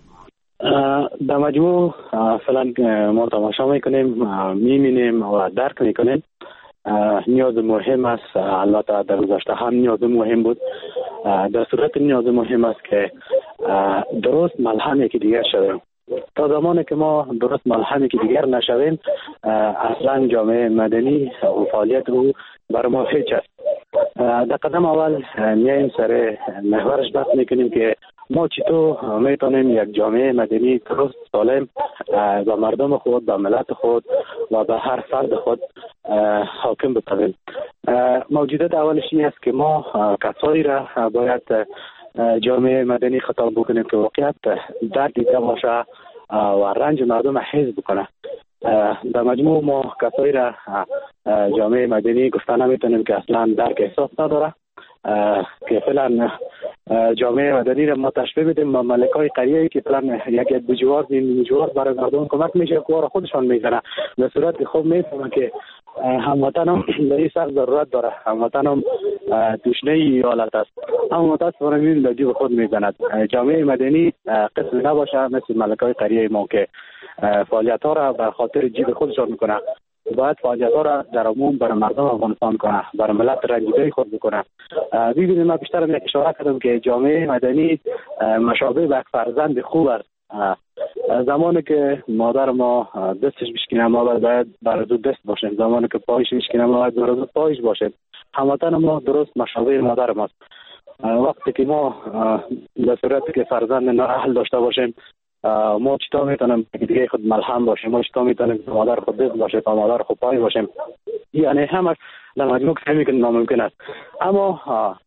در مجموع فعلا ما تماشا میکنیم، میبینیم و درک میکنیم. نیاز مهم است، البته در گذشته هم نیاز مهم بود. در صورت نیاز مهم است که درست ملحمی که دیگر شویم. تا زمانی که ما درست ملحمی که دیگر نشویم، اصلا جامعه مدنی و فعالیت او برای ما هیچ است. در قدم اول میایم سر محورش بحث میکنیم که ما چطور میتونیم یک جامعه مدنی درست سالم به مردم خود، به ملت خود و به هر فرد خود حاکم بکنیم. موجودات اولش این است که ما کسایی را باید جامعه مدنی خطاب بکنیم که واقعیت درد دیده باشه و رنج مردم حس بکنه. در مجموع ما کسایی را جامعه مدنی گفته نمیتونیم که اصلا درک احساس نداره، که فعلا جامعه مدنی را ما تشبیه بدیم با ملکای قریه‌ای که فعلا یک یک بجوار این بجوار برای مردم کمک میشه، کار خودشان میزنه. به صورت خوب میفهمه که هموطن هم به این سخت ضرورت داره، هموطن هم دوشنه ایالت است، اما متاسفانه میبینیم در جیب خود میزند. جامعه مدنی قسم نباشه مثل ملکای قریه ما که فعالیت ها را بر خاطر جیب خودشان میکنه. باید فعالیت ها را در عموم برای مردم افغانستان کنه، برای ملت رنجیده خود بکنه. ببینید من بیشتر یک اشاره کردم که جامعه مدنی مشابه به فرزند خوب است. زمانی که مادر ما دستش بشکنه ما باید برای دو دست باشیم، زمانی که پایش بشکنه ما باید برای دو پایش باشیم. هموطن ما درست مشابه مادر ماست. وقتی که ما به صورتی که فرزند نااهل داشته باشیم، ما چطور میتونیم دیگه خود ملهم باشیم؟ ما چطور میتونیم مادر خود دست باشه تا مادر خود پای باشیم؟ یعنی همش در مجموع فهمی که ناممکن است. اما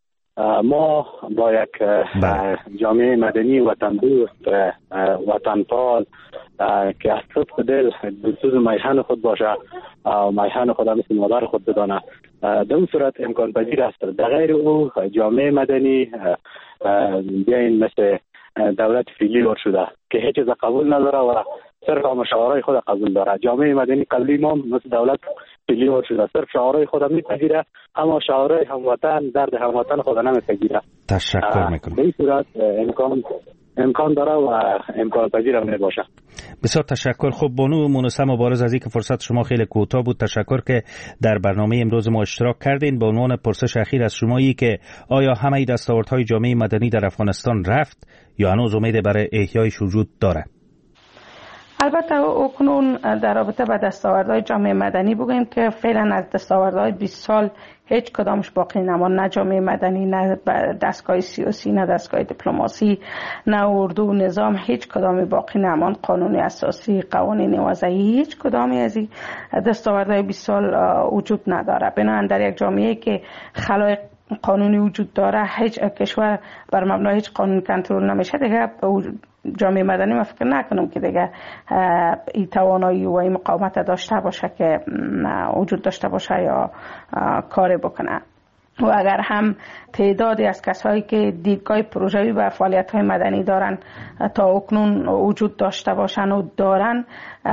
ما با یک جامعه مدنی وطن دوست، وطن پال که از صدق دل دلسوز میهن خود باشه و میهن خود مثل مادر خود بدانه، در اون صورت امکان پذیر است. در غیر او جامعه مدنی بیاین مثل دولت فعلی ور شده که هیچ چیز قبول نداره و صرف مشاورای خود قبول داره. جامعه مدنی قبلی ما مثل دولت فعلی ور شده، صرف شعارهای خود میپذیره اما شعارهای هموطن درد هموطن خود نمیپذیره. تشکر میکنم. به این صورت امکان امکان داره و امکان پذیر هم باشه. بسیار تشکر. خب بانو مونسه مبارز، از اینکه فرصت شما خیلی کوتاه بود، تشکر که در برنامه امروز ما اشتراک کردین. به عنوان پرسش اخیر از شمایی که آیا همه دستاوردهای جامعه مدنی در افغانستان رفت یا هنوز امید برای احیایش وجود داره؟ البته اکنون در رابطه با دستاوردهای جامعه مدنی بگوییم که فعلا از دستاوردهای بیست سال هیچ کدامش باقی نماند، نه جامعه مدنی، نه دستگاه سیاسی، نه دستگاه دیپلماسی، نه اردو و نظام، هیچ کدامی باقی نماند. قانون اساسی، قوانین وضعی، هیچ کدامی از این دستاوردهای بیست سال وجود نداره. بنابراین در یک جامعه که خلای قانونی وجود داره، هیچ کشور بر مبنای هیچ قانون کنترل نمیشه، دیگه جامعه مدنی من فکر نکنم که دیگه این توانایی و این مقاومت داشته باشه که وجود داشته باشه یا کاری بکنه. و اگر هم تعدادی از کسایی که دیدگاه پروژوی و فعالیت‌های مدنی دارن تا اکنون وجود داشته باشن و دارن،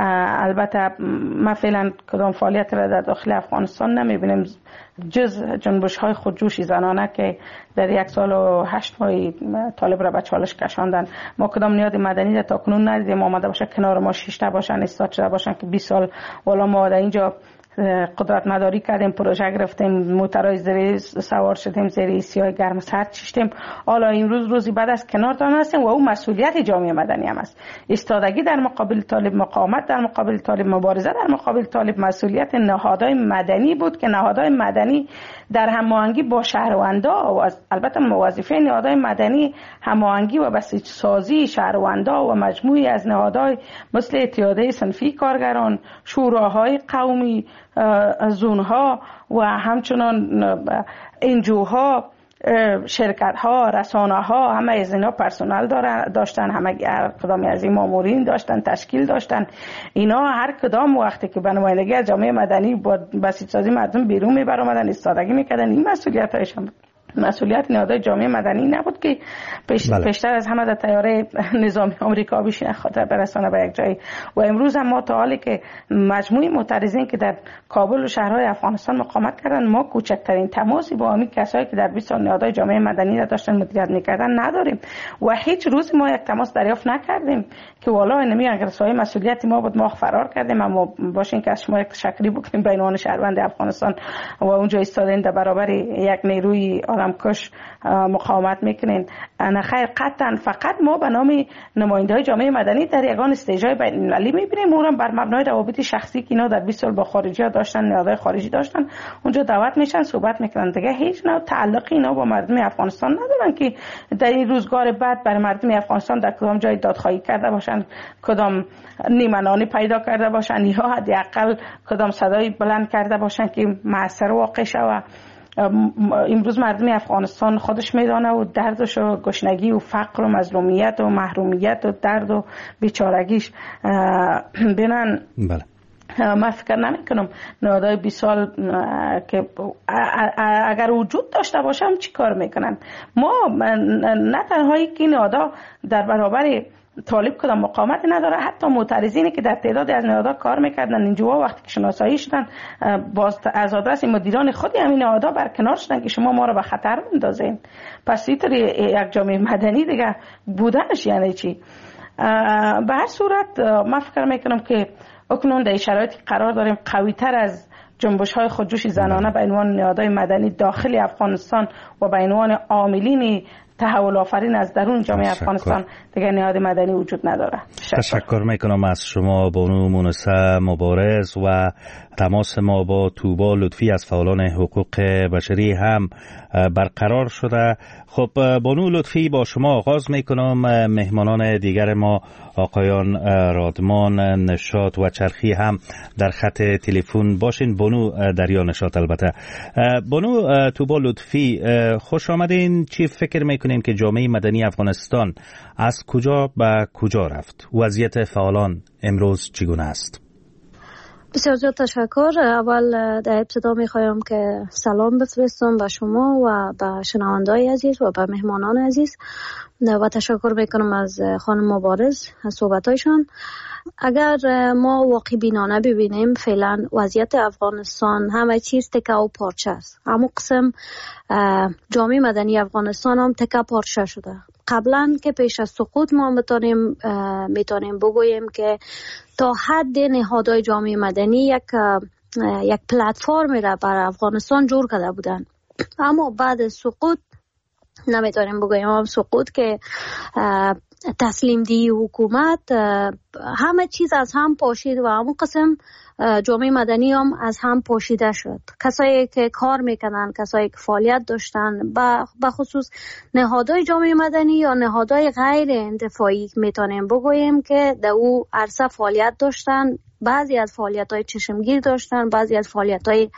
البته ما فعلا کدام فعالیت را در داخل افغانستان نمیبینیم جز جنبش‌های خودجوش زنانه که در یک سال و هشت ماه طالب را به چالش کشاندن. ما کدام نیاد مدنی را تا اکنون ندیدیم آمده باشه کنار ما شیشته باشن، استاد شده باشن که بیست سال والا ما در اینجا قدرت مداری کردیم، پروژه گرفتیم، موترهای زیر سوار شدیم، زیر سیاه گرم سرد چشتیم. حالا این روز روزی بعد از کنار دارن هستیم و اون مسئولیت جامعه مدنی هم است. ایستادگی در مقابل طالب، مقاومت در مقابل طالب، مبارزه در مقابل طالب مسئولیت نهادهای مدنی بود که نهادهای مدنی در هماهنگی با شهروندا و البته وظیفه نهادهای مدنی هماهنگی و بسیج سازی شهروندا و مجموعی از نهادهای مثل اتحادیه صنفی کارگران، شوراهای قومی، زونها و همچنان انجوها، شرکت ها، رسانه ها، همه از اینا پرسنل داشتن، همه هر کدام از این مامورین داشتن، تشکیل داشتن. اینا هر کدام وقتی که به نمایندگی از جامعه مدنی با بسیج سازی مردم بیرون میبرامدن، ایستادگی میکردن، این مسئولیت هایشان مسئولیت نهادهای جامعه مدنی نبود که پیش بله. پیشتر از همه در تیاره نظامی آمریکا بشینه خاطر برسانه به یک جایی. و امروز هم ما تا حالی که مجموعی معترضین که در کابل و شهرهای افغانستان مقاومت کردن، ما کوچکترین تماسی با همین کسایی که در بیست سال نهادهای جامعه مدنی را داشتن مدیریت میکردن نداریم و هیچ روز ما یک تماس دریافت نکردیم که والا نمی اگر سایه مسئولیت ما بود ما فرار کردیم، اما باشین که از شما یک تشکری بکنیم به عنوان شهروند افغانستان و اونجا ایستادین در برابر یک نیروی کش مقاومت میکنین. نه خیر، قطعا فقط ما به نام نماینده‌های جامعه مدنی در یگان استیج‌های بین‌المللی میبینیم، اونم بر مبنای روابط شخصی که اینا در بیست سال با خارجی‌ها داشتن، نهادهای خارجی داشتن، اونجا دعوت میشن صحبت میکنن. دیگه هیچ نوع تعلقی اینا با مردم افغانستان ندارن که در این روزگار بعد برای مردم افغانستان در کدام جای دادخواهی کرده باشن، کدام نیمه‌نانی پیدا کرده باشن یا حداقل کدام صدای بلند کرده باشن که موثر واقع شود. امروز مردم افغانستان خودش میدانه و دردش و گشنگی و فقر و مظلومیت و محرومیت و درد و بیچارگیش بینن. بله. من فکر نمی کنم نهادهای بیست سال که اگر وجود داشته باشم چی کار میکنن. ما نه تنهایی که نهادها در برابر طالب کدام مقاومت نداره، حتی معترضینی که در تعدادی از نهادها کار میکردن اینجا وقتی که شناسایی شدن باز از آدرس مدیران خود همین نهادها برکنار شدن که شما ما رو به خطر میندازین. پس این یک جامعه مدنی دیگه بودنش یعنی چی؟ به هر صورت من فکر میکنم که اکنون در شرایطی قرار داریم قوی تر از جنبش های خودجوش زنانه به عنوان نهادهای مدنی داخل افغانستان و به عنوان عاملین تحول آفرین از درون جامعه افغانستان دیگر نهاد مدنی وجود نداره. تشکر میکنم از شما بانو مونسه مبارز و تماس ما با توبا لطفی از فعالان حقوق بشری هم برقرار شده. خب بانو لطفی با شما آغاز میکنم. مهمانان دیگر ما آقایان رادمان، نشاط و چرخی هم در خط تلفن باشین. بانو دریا نشاط البته. بانو توبا لطفی خوش آمدین. چی فکر میکنین که جامعه مدنی افغانستان از کجا به کجا رفت؟ وضعیت فعالان امروز چگونه است؟ بسیار زیاد تشکر. اول در ابتدا میخوایم که سلام بفرستم به شما و به شنونده‌های عزیز و به مهمانان عزیز و تشکر میکنم از خانم مبارز صحبتایشان. اگر ما واقع بینانه ببینیم فعلا وضعیت افغانستان همه چیز تکه و پارچه است. همون قسم جامعه مدنی افغانستان هم تکه پارچه شده. قبلا که پیش از سقوط ما میتونیم میتونیم بگوییم که تا حد نهادهای جامعه مدنی یک یک پلتفرمی را برای افغانستان جور کرده بودن، اما بعد سقوط نمیتونیم بگوییم هم سقوط که تسلیم دی حکومت همه چیز از هم پاشید و همون قسم جامعه مدنی هم از هم پاشیده شد. کسایی که کار میکنن، کسایی که فعالیت داشتن، به خصوص نهادهای جامعه مدنی یا نهادهای غیر انتفاعی میتونیم بگوییم که در او عرصه فعالیت داشتن. بعضی از فعالیت‌های چشمگیر داشتن، بعضی از فعالیت‌های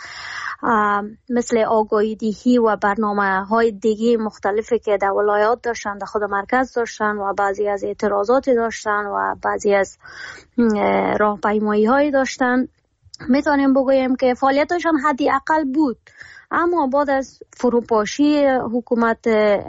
مثل آگاهی دهی و برنامه‌های دیگه مختلفی که در ولایات داشتن، در خود مرکز داشتن و بعضی از اعتراضات داشتن و بعضی از راهپیمایی‌های داشتن. میتونیم بگوییم که فعالیت‌هاشون حدی اقل بود، اما بعد از فروپاشی حکومت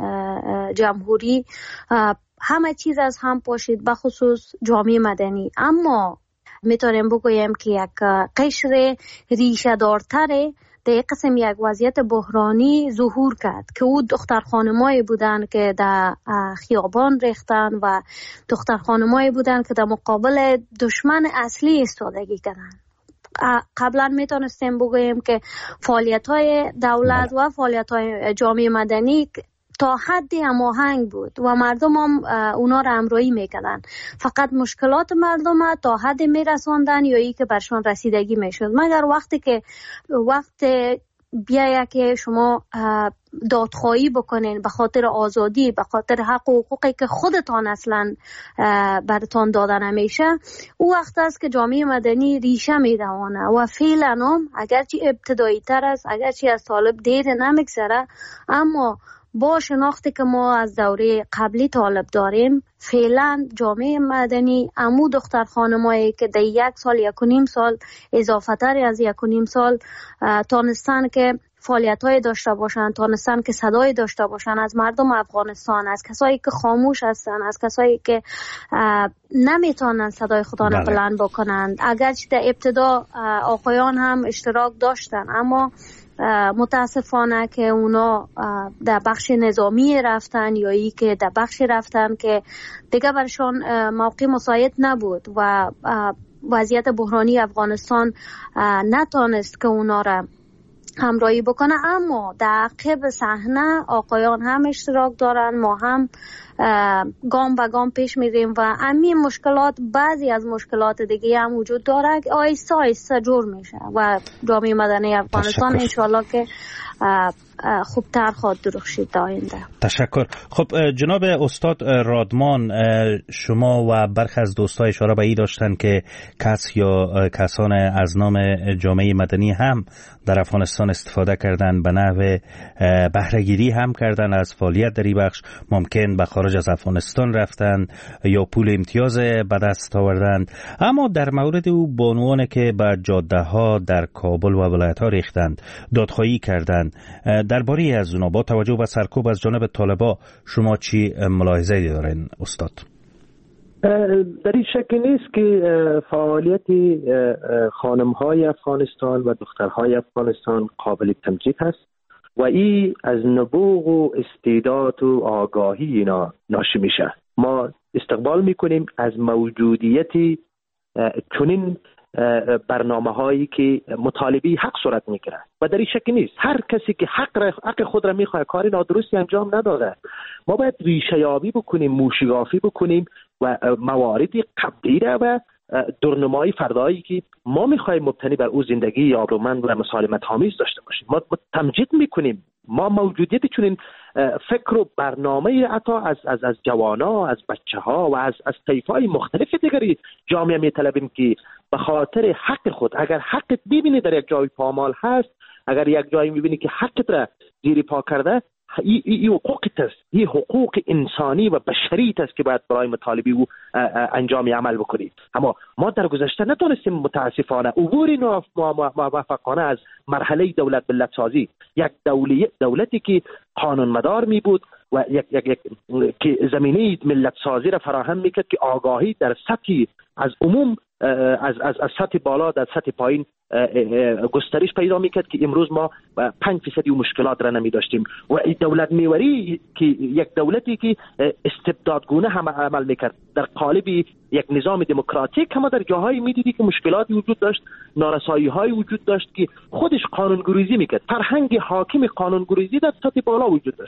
جمهوری همه چیز از هم پاشید، به خصوص جامعه مدنی. اما میتونیم بگوییم که یک قشر ریشه دارتره در قسم یک وضعیت بحرانی ظهور کرد که او دختر خانمایی بودن که در خیابان ریختن و دختر خانمایی بودن که در مقابل دشمن اصلی ایستادگی کردن. قبلا میتونستیم بگوییم که فعالیت های دولت و فعالیت های جامعه مدنی تا حدی هماهنگ بود و مردم هم اونا را همراهی میکردن، فقط مشکلات مردم ها تا حدی میرساندن یا ای که برشان رسیدگی میشد. مگر وقتی که وقت بیایه که شما دادخواهی بکنین به خاطر آزادی، به خاطر حق و حقوقی که خودتان اصلا براتان داده نمیشه، او وقت است که جامعه مدنی ریشه میدوانه و فعلا هم اگرچه ابتدایی تر است، اگرچه از طالب دیر نمیگذره، اما با شناختی که ما از دوره قبلی طالب داریم، فعلا جامعه مدنی امو دختر خانمایی که در یک سال یک و نیم سال اضافه تر از یک و نیم سال تانستن که فعالیت های داشته باشن، تانستن که صدای داشته باشن از مردم افغانستان، از کسایی که خاموش هستن، از کسایی که نمیتونن صدای خدا را بلند بکنند. اگرچه در ابتدا آقایان هم اشتراک داشتن، اما متاسفانه که اونا در بخش نظامی رفتن یا ای که در بخش رفتن که دیگه برشان موقع مساعد نبود و وضعیت بحرانی افغانستان نتانست که اونا را همراهی بکنه. اما در عقب صحنه آقایان هم اشتراک دارن، ما هم گام به گام پیش میریم و همین مشکلات، بعضی از مشکلات دیگه هم وجود داره، آیسته آیسته جور میشه و جامعه مدنی افغانستان انشالله که خوبتر خواهد درخشید در آینده. تشکر. خب جناب استاد رادمان، شما و برخی از دوستان اشاره به این داشتن که کس یا کسان از نام جامعه مدنی هم در افغانستان استفاده کردن، به نحو بهره‌گیری هم کردن از فعالیت در این بخش، ممکن به خارج از افغانستان رفتن یا پول امتیاز به دست آوردن. اما در مورد او بانوان که بر جاده ها در کابل و ولایت ها ریختند دادخواهی کردند، درباره از اونا با توجه به سرکوب از جانب طالبا شما چی ملاحظه دارین استاد؟ در این شک نیست که فعالیت خانم‌های افغانستان و دخترهای افغانستان قابل تمجید هست و این از نبوغ و استعداد و آگاهی اینا ناشی میشه. ما استقبال میکنیم از موجودیت چنین برنامه هایی که مطالبی حق صورت میگیره و در این شک نیست هر کسی که حق, حق خود را میخواه کاری نادرستی انجام نداده. ما باید ریشه یابی بکنیم، موشگافی بکنیم و مواردی قبلی را و درنمای فردایی که ما میخوایم مبتنی بر او زندگی آبرومند و مسالمت آمیز داشته باشیم. ما تمجید میکنیم، ما موجودیت چنین فکر و برنامه عطا از از از جوانا، از بچه ها و از از طیف‌های مختلف دیگری جامعه میطلبیم که به خاطر حق خود، اگر حقت ببینی در یک جای پامال هست، اگر یک جایی میبینی که حقت را زیر پا کرده، این ای حقوقت است، این حقوق انسانی و بشریت است که باید برای مطالبی او انجام عمل بکنید. اما ما در گذشته نتونستیم متاسفانه عبور موفقانه از مرحله دولت ملت سازی، یک دولت دولتی که قانون مدار می بود و یک یک یک که زمینه ملت سازی را فراهم میکرد که آگاهی در سطحی از عموم از از از سطح بالا در سطح پایین گسترش پیدا میکرد که امروز ما پنج فیصدی مشکلات را نمی داشتیم و این دولت میوری که یک دولتی که استبدادگونه هم عمل میکرد در قالب یک نظام دموکراتیک، هم در جاهایی میدیدی که مشکلاتی وجود داشت، نارسایی های وجود داشت که خودش قانونگریزی میکرد. فرهنگ حاکم قانونگریزی در سطح بالا وجود داشت.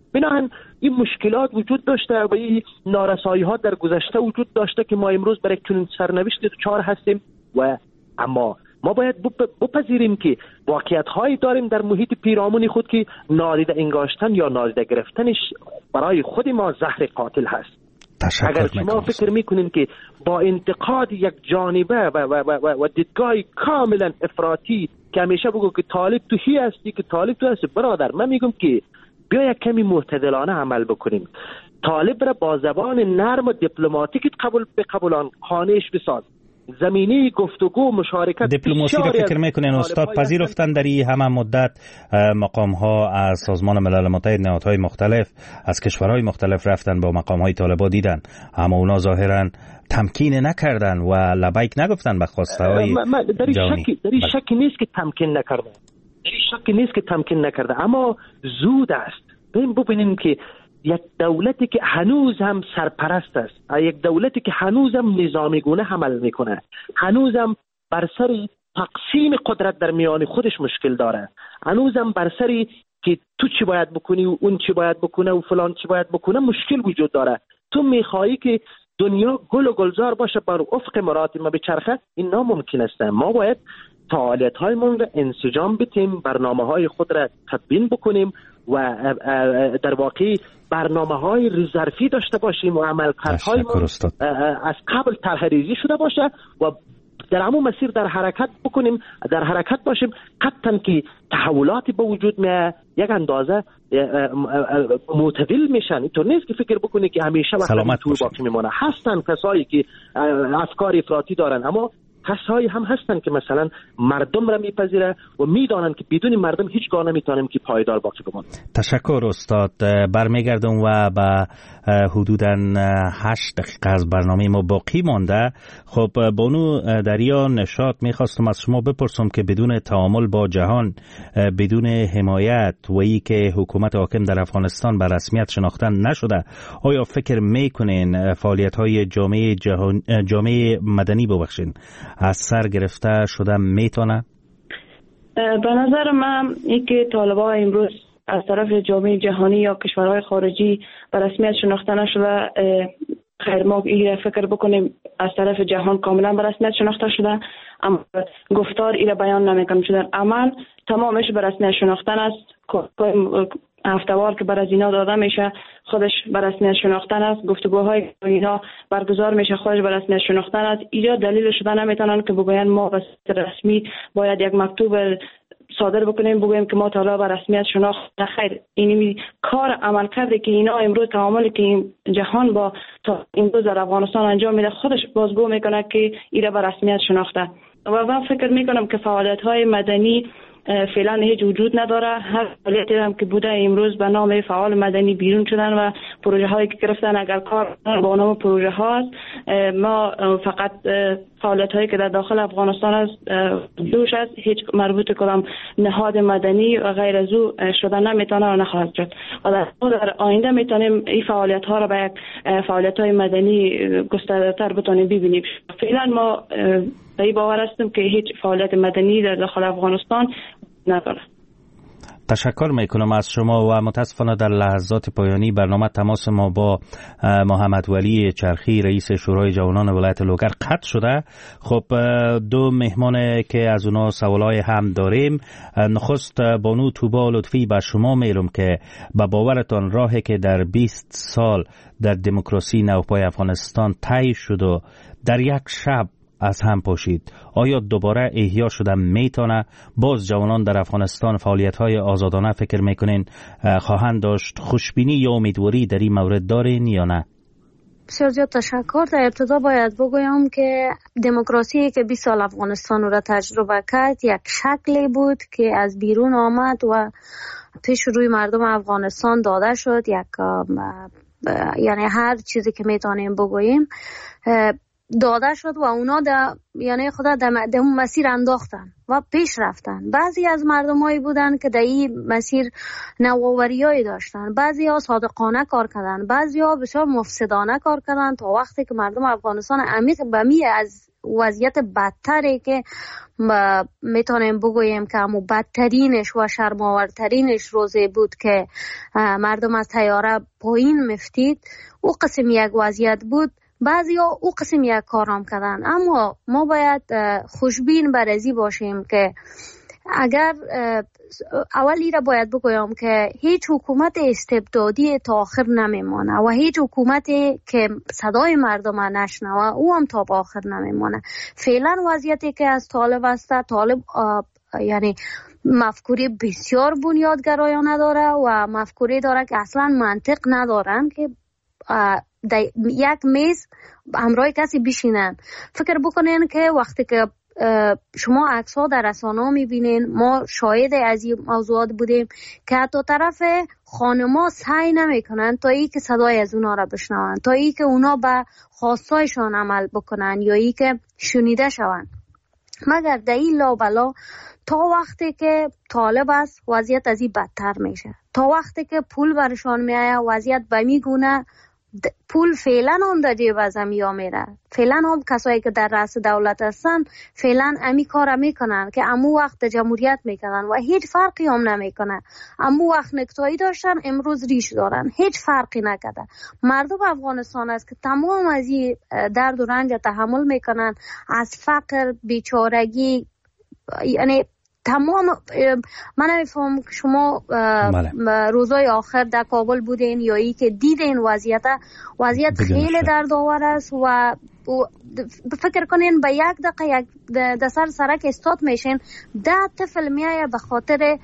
بنابراین این مشکلات وجود داشته و این نارسایی ها در گذشته وجود داشته که ما امروز برای چنین سرنوشت دچار هستیم. و اما ما باید بپذیریم که واقعیت هایی داریم در محیط پیرامون خود که نادیده انگاشتن یا نادیده گرفتنش برای خود ما زهر قاتل هست. اگر شما فکر میکنین که با انتقاد یک جانبه و, و, و, و دیدگاه کاملا افراطی که همیشه بگو که طالب تو هی هستی که طالب تو هستی، برادر من میگم که بیا یک کمی معتدلانه عمل بکنیم. طالب را با زبان نرم و دیپلماتیک قبول بقبولان، خانهش بساز، زمینه گفتگو مشارکت. دیپلماسی رو فکر میکنین استاد پذیرفتن در این همه مدت مقام ها از سازمان ملل متحد، نهادهای مختلف از کشورهای مختلف رفتن با مقام های طالبا دیدن، اما اونا ظاهرا تمکین نکردن و لبیک نگفتن به خواسته های جهانی. در این شکی نیست که تمکین نکردن، در این شکی نیست که تمکین نکرده، اما زود است. ببین ببینیم که یک دولتی که هنوز هم سرپرست است، یک دولتی که هنوز هم نظامی گونه عمل میکنه، هنوز هم بر سر تقسیم قدرت در میان خودش مشکل داره، هنوز هم بر سر که تو چی باید بکنی و اون چی باید بکنه و فلان چی باید بکنه مشکل وجود داره. تو میخوایی که دنیا گل و گلزار باشه بر افق مراتب ما بچرخه، این ناممکن است. ما باید فعالیت هایمون را انسجام بدیم، برنامه های خود را تدوین بکنیم و در واقع برنامه های رزرفی داشته باشیم و عملکردهای از قبل طرح‌ریزی شده باشه و در همون مسیر در حرکت بکنیم، در حرکت باشیم. قطعاً که تحولاتی به وجود میاد یک اندازه معتدل میشن. اینطور نیست که فکر بکنی که همیشه وقت تو باقی میمونه. هستن کسایی که افکار افراطی دارن، اما کسایی هم هستن که مثلا مردم را میپذیره و میدانن که بدون مردم هیچگاه نمیتونیم که پایدار باقی بمونه. تشکر استاد. برمیگردم و به حدوداً هشت دقیقه از برنامه ما باقی مانده. خب بانو دریا نشاط، میخواستم از شما بپرسم که بدون تعامل با جهان، بدون حمایت و ای که حکومت حاکم در افغانستان به رسمیت شناختن نشده، آیا فکر میکنین فعالیت های جامعه جهان، جامعه مدنی ببخشین از سر گرفته شده میتونه؟ به نظر من اینکه طالبان امروز از طرف جامعه جهانی یا کشورهای خارجی به رسمیت شناخته نشده، خیر ما این فکر بکنیم از طرف جهان کاملا به رسمیت شناخته شده، اما گفتار این بیان نمیکنم شده. عمل تمامش به رسمیت شناختن است. هفته‌وار که بر از اینا داده میشه خودش به رسمیت شناختن است، گفتگوهای اینا برگزار میشه خودش به رسمیت شناختن است. اینجا دلیل شده نمیتونن که بگوین ما به صورت رسمی باید یک مکتوب صادر بکنیم بگویم که ما تا به رسمیت شناخت. خیر، این کار عمل کرده که اینا امروز تعاملی که جهان با تا امروز در افغانستان انجام میده خودش بازگو میکنه که اینا به رسمیت شناخته. و من فکر میکنم که فعالیت های مدنی فعلا هیچ وجود نداره. هر فعالیتی هم که بوده امروز به نام فعال مدنی بیرون شدن و پروژه هایی که گرفتن اگر کار با نام پروژه هاست. ما فقط فعالیت هایی که در داخل افغانستان است دوش است، هیچ مربوط کدام نهاد مدنی و غیر از او شده نمیتونه و نخواهد شد. و در آینده میتونیم این فعالیت ها را به یک فعالیت های مدنی گسترده تر بتونیم ببینیم. فعلا ما به این باور هستیم که هیچ فعالیت مدنی در داخل افغانستان نداره. تشکر میکنم از شما و متاسفانه در لحظات پایانی برنامه تماس ما با محمد ولی چرخی رئیس شورای جوانان ولایت لوگر قطع شده. خب دو مهمان که از اونا سوالای هم داریم. نخست بانو توبا لطفی به شما میرم که به باورتان راهی که در بیست سال در دموکراسی نوپای افغانستان طی شد و در یک شب از هم پاشید، آیا دوباره احیا شده میتونه؟ باز جوانان در افغانستان فعالیت‌های آزادانه فکر میکنین خواهند داشت؟ خوشبینی یا امیدواری در این مورد دارین یا نه؟ بسیار زیاد تشکر. در ابتدا باید بگویم که دموکراسی که بیست سال افغانستان را تجربه کرد یک شکلی بود که از بیرون آمد و پیش روی مردم افغانستان داده شد. یک یعنی هر چیزی که میتونیم بگوییم داده شد و اونا دا یعنی خدا در اون مسیر انداختن و پیش رفتن. بعضی از مردمایی بودن که در این مسیر نوآوری‌هایی داشتن، بعضی ها صادقانه کار کردن، بعضی ها بسیار مفسدانه کار کردن تا وقتی که مردم افغانستان عمیق به می از وضعیت بدتری که میتونیم بگوییم که همون بدترینش و شرم‌آورترینش روزی بود که مردم از طیاره پایین مفتید، او قسم یک وضعیت بود. بعضی ها او قسم یک کارام کردن. اما ما باید خوشبین بر ازی باشیم که اگر اولی را باید بگویم که هیچ حکومت استبدادی تا آخر نمیمانه و هیچ حکومتی که صدای مردم نشنوه او هم تا آخر نمیمانه. فعلا وضعیتی که از طالب است، طالب یعنی مفکوری بسیار بنیادگرایانه داره و مفکوری داره که اصلا منطق ندارن که یک میز همراه کسی بشینن. فکر بکنین که وقتی که شما عکس‌ها در رسانه‌ها می‌بینین، ما شاهد از این موضوعات بودیم که حتی طرف خانم‌ها سعی نمی‌کنن تا ای که صدای از اونا را بشنون، تا ای که اونا به خواستایشان عمل بکنن یا ای که شنیده شون، مگر در این لابلا تا وقتی که طالب است وضعیت از این بدتر میشه. تا وقتی که پول برشان میآید وضعیت به میگونه پول فعلا هم در جیب از امیا میره. فعلا هم کسایی که در رأس دولت هستن فعلا امی کار میکنن که امو وقت جمهوریت میکنن و هیچ فرقی هم نمیکنه. امو وقت نکتایی داشتن امروز ریش دارن، هیچ فرقی نکرده. مردم افغانستان است که تمام از این درد و رنج تحمل میکنن، از فقر، بیچارگی، یعنی تمام. من نمیفهم که شما روزای آخر در کابل بودین یا ای که دیدین وضعیت وضعیت خیلی دردآور است و فکر کنین به یک دقیقه یک در سر سرک استاد میشین، ده طفل میایه به خاطر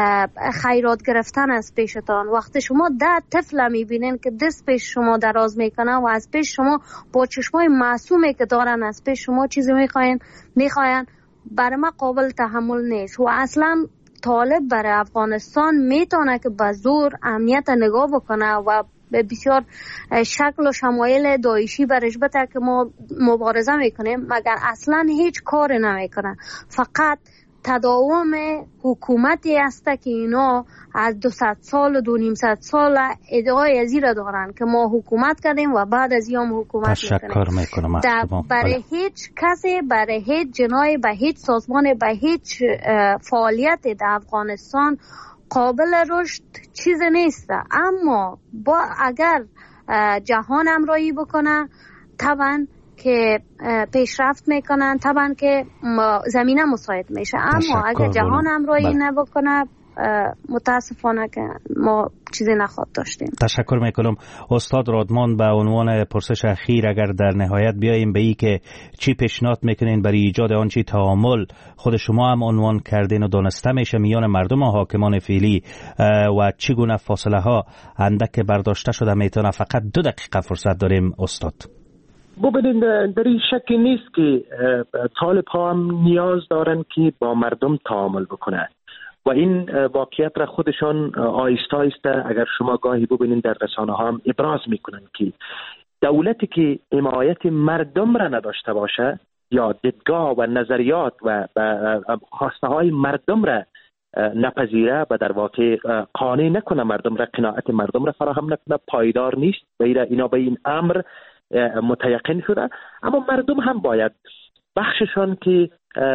خیرات گرفتن از پیشتان. وقتی شما ده طفل میبینین که دست پیش شما دراز میکنن و از پیش شما با چشمای معصومی که دارن از پیش شما چیزی میخواین میخواین برای ما قابل تحمل نیست. و اصلا طالب برای افغانستان میتونه که به زور امنیت نگاه بکنه و به بسیار شکل و شمایل داعشی برش بده که ما مبارزه میکنیم، مگر اصلا هیچ کار نمیکنه. فقط تداوم حکومتی است که اینا از دویست سال و دو نیم سال ادعای ازی را دارن که ما حکومت کردیم و بعد از این حکومت تشکر میکنم. برای هیچ کسی، برای هیچ جنای، به هیچ سازمان، به هیچ فعالیت در افغانستان قابل رشد چیز نیست. اما با اگر جهان همراهی بکنه طبعا که پیشرفت میکنن، طبعا که زمینه مساعد میشه. اما اگر جهان همراهی نبکنه متاسفانه که ما چیزی نخواد داشتیم. تشکر میکنم. استاد رادمان، به عنوان پرسش اخیر اگر در نهایت بیاییم به ای که چی پیشنهاد میکنین برای ایجاد آنچه تعامل خود شما هم عنوان کردین و دانسته میشه میان مردم و حاکمان فعلی و چگونه فاصله ها اندک برداشته شده میتونه. فقط دو دقیقه فرصت داریم استاد. ببینید در این شکی نیست که طالب ها هم نیاز دارن که با مردم تعامل بکنن و این واقعیت را خودشان آیسته آیسته اگر شما گاهی ببینید در رسانه ها هم ابراز میکنن که دولتی که حمایت مردم را نداشته باشه یا دیدگاه و نظریات و خواسته های مردم را نپذیره و در واقع قانع نکنه، مردم را قناعت مردم را فراهم نکنه، پایدار نیست. و اینا به این امر متیقن شده. اما مردم هم باید بخششان که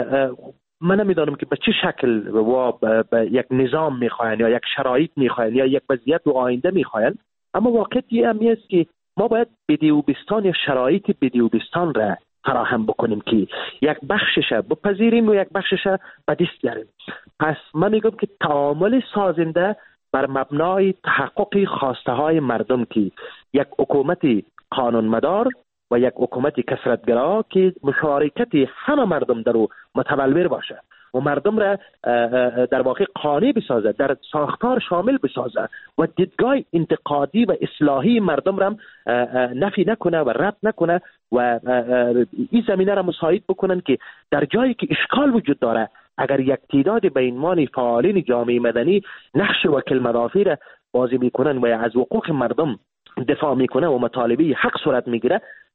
من نمیدانم که به چه شکل و به یک نظام میخواین یا یک شرایط میخواین یا یک وضعیت و آینده میخواین، اما واقعیت یه همی است که ما باید بدیوبستان یا شرایط بدیوبستان را فراهم بکنیم که یک بخشش بپذیریم و یک بخشش به دست بیاریم. پس من میگم که تعامل سازنده بر مبنای تحقق خواسته های مردم که یک حکومت قانون مدار و یک حکومت کثرتگرا که مشارکت همه مردم در او متبلور باشه و مردم را در واقع قانع بسازه، در ساختار شامل بسازه و دیدگاه انتقادی و اصلاحی مردم را نفی نکنه و رد نکنه و این زمینه را مساعد بکنن که در جایی که اشکال وجود داره اگر یک تعداد بین‌مانی فعالین جامعه مدنی نقش وکیل مدافع را بازی میکنن و از حقوق مردم دفاع میکنه و مطالبه حق صورت میگیره،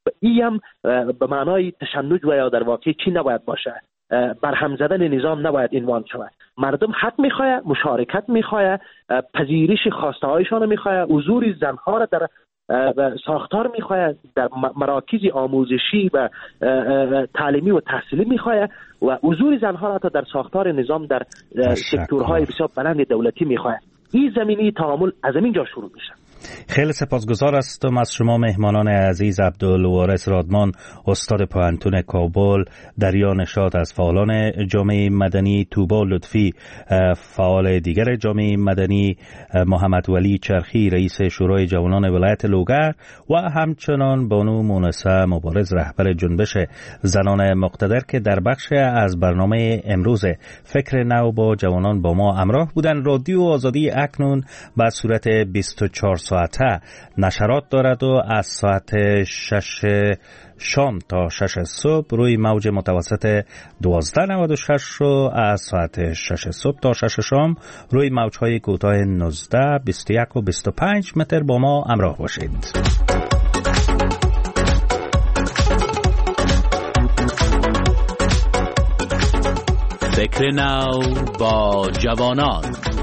این هم به معنای تشنج و یا در واقع چی نباید باشه، برهم زدن نظام نباید عنوان شود. مردم حق میخواه، مشارکت میخواه، پذیرش خواسته هایشان میخواه، حضور زنها را در ساختار میخواه، در مراکز آموزشی و تعلیمی و تحصیلی میخواه و حضور زنها را تا در ساختار نظام در سکتورهای بسیار بلند دولتی میخواه. این زمینی تعامل از این جا شروع میشه. خیلی سپاسگزار هستم از شما مهمانان عزیز. عبدالوارث رادمان، استاد پوهنتون کابل، دریا نشاط از فعالان جامعه مدنی، توبا لطفی فعال دیگر جامعه مدنی، محمد ولی چرخی رئیس شورای جوانان ولایت لوگر و همچنان بانو مونسه مبارز رهبر جنبش زنان مقتدر که در بخش از برنامه امروز فکر نو با جوانان با ما همراه بودن. رادیو آزادی اکنون به صورت بیست و چهار ساعته نشرات دارد و از ساعت شش شام تا شش صبح روی موج متوسط دوازده نود و شش و از ساعت شش صبح تا شش شام روی موجهای کوتاه نوزده، بیست و یک و بیست و پنج متر با ما همراه باشید. فکر نو با جوانان.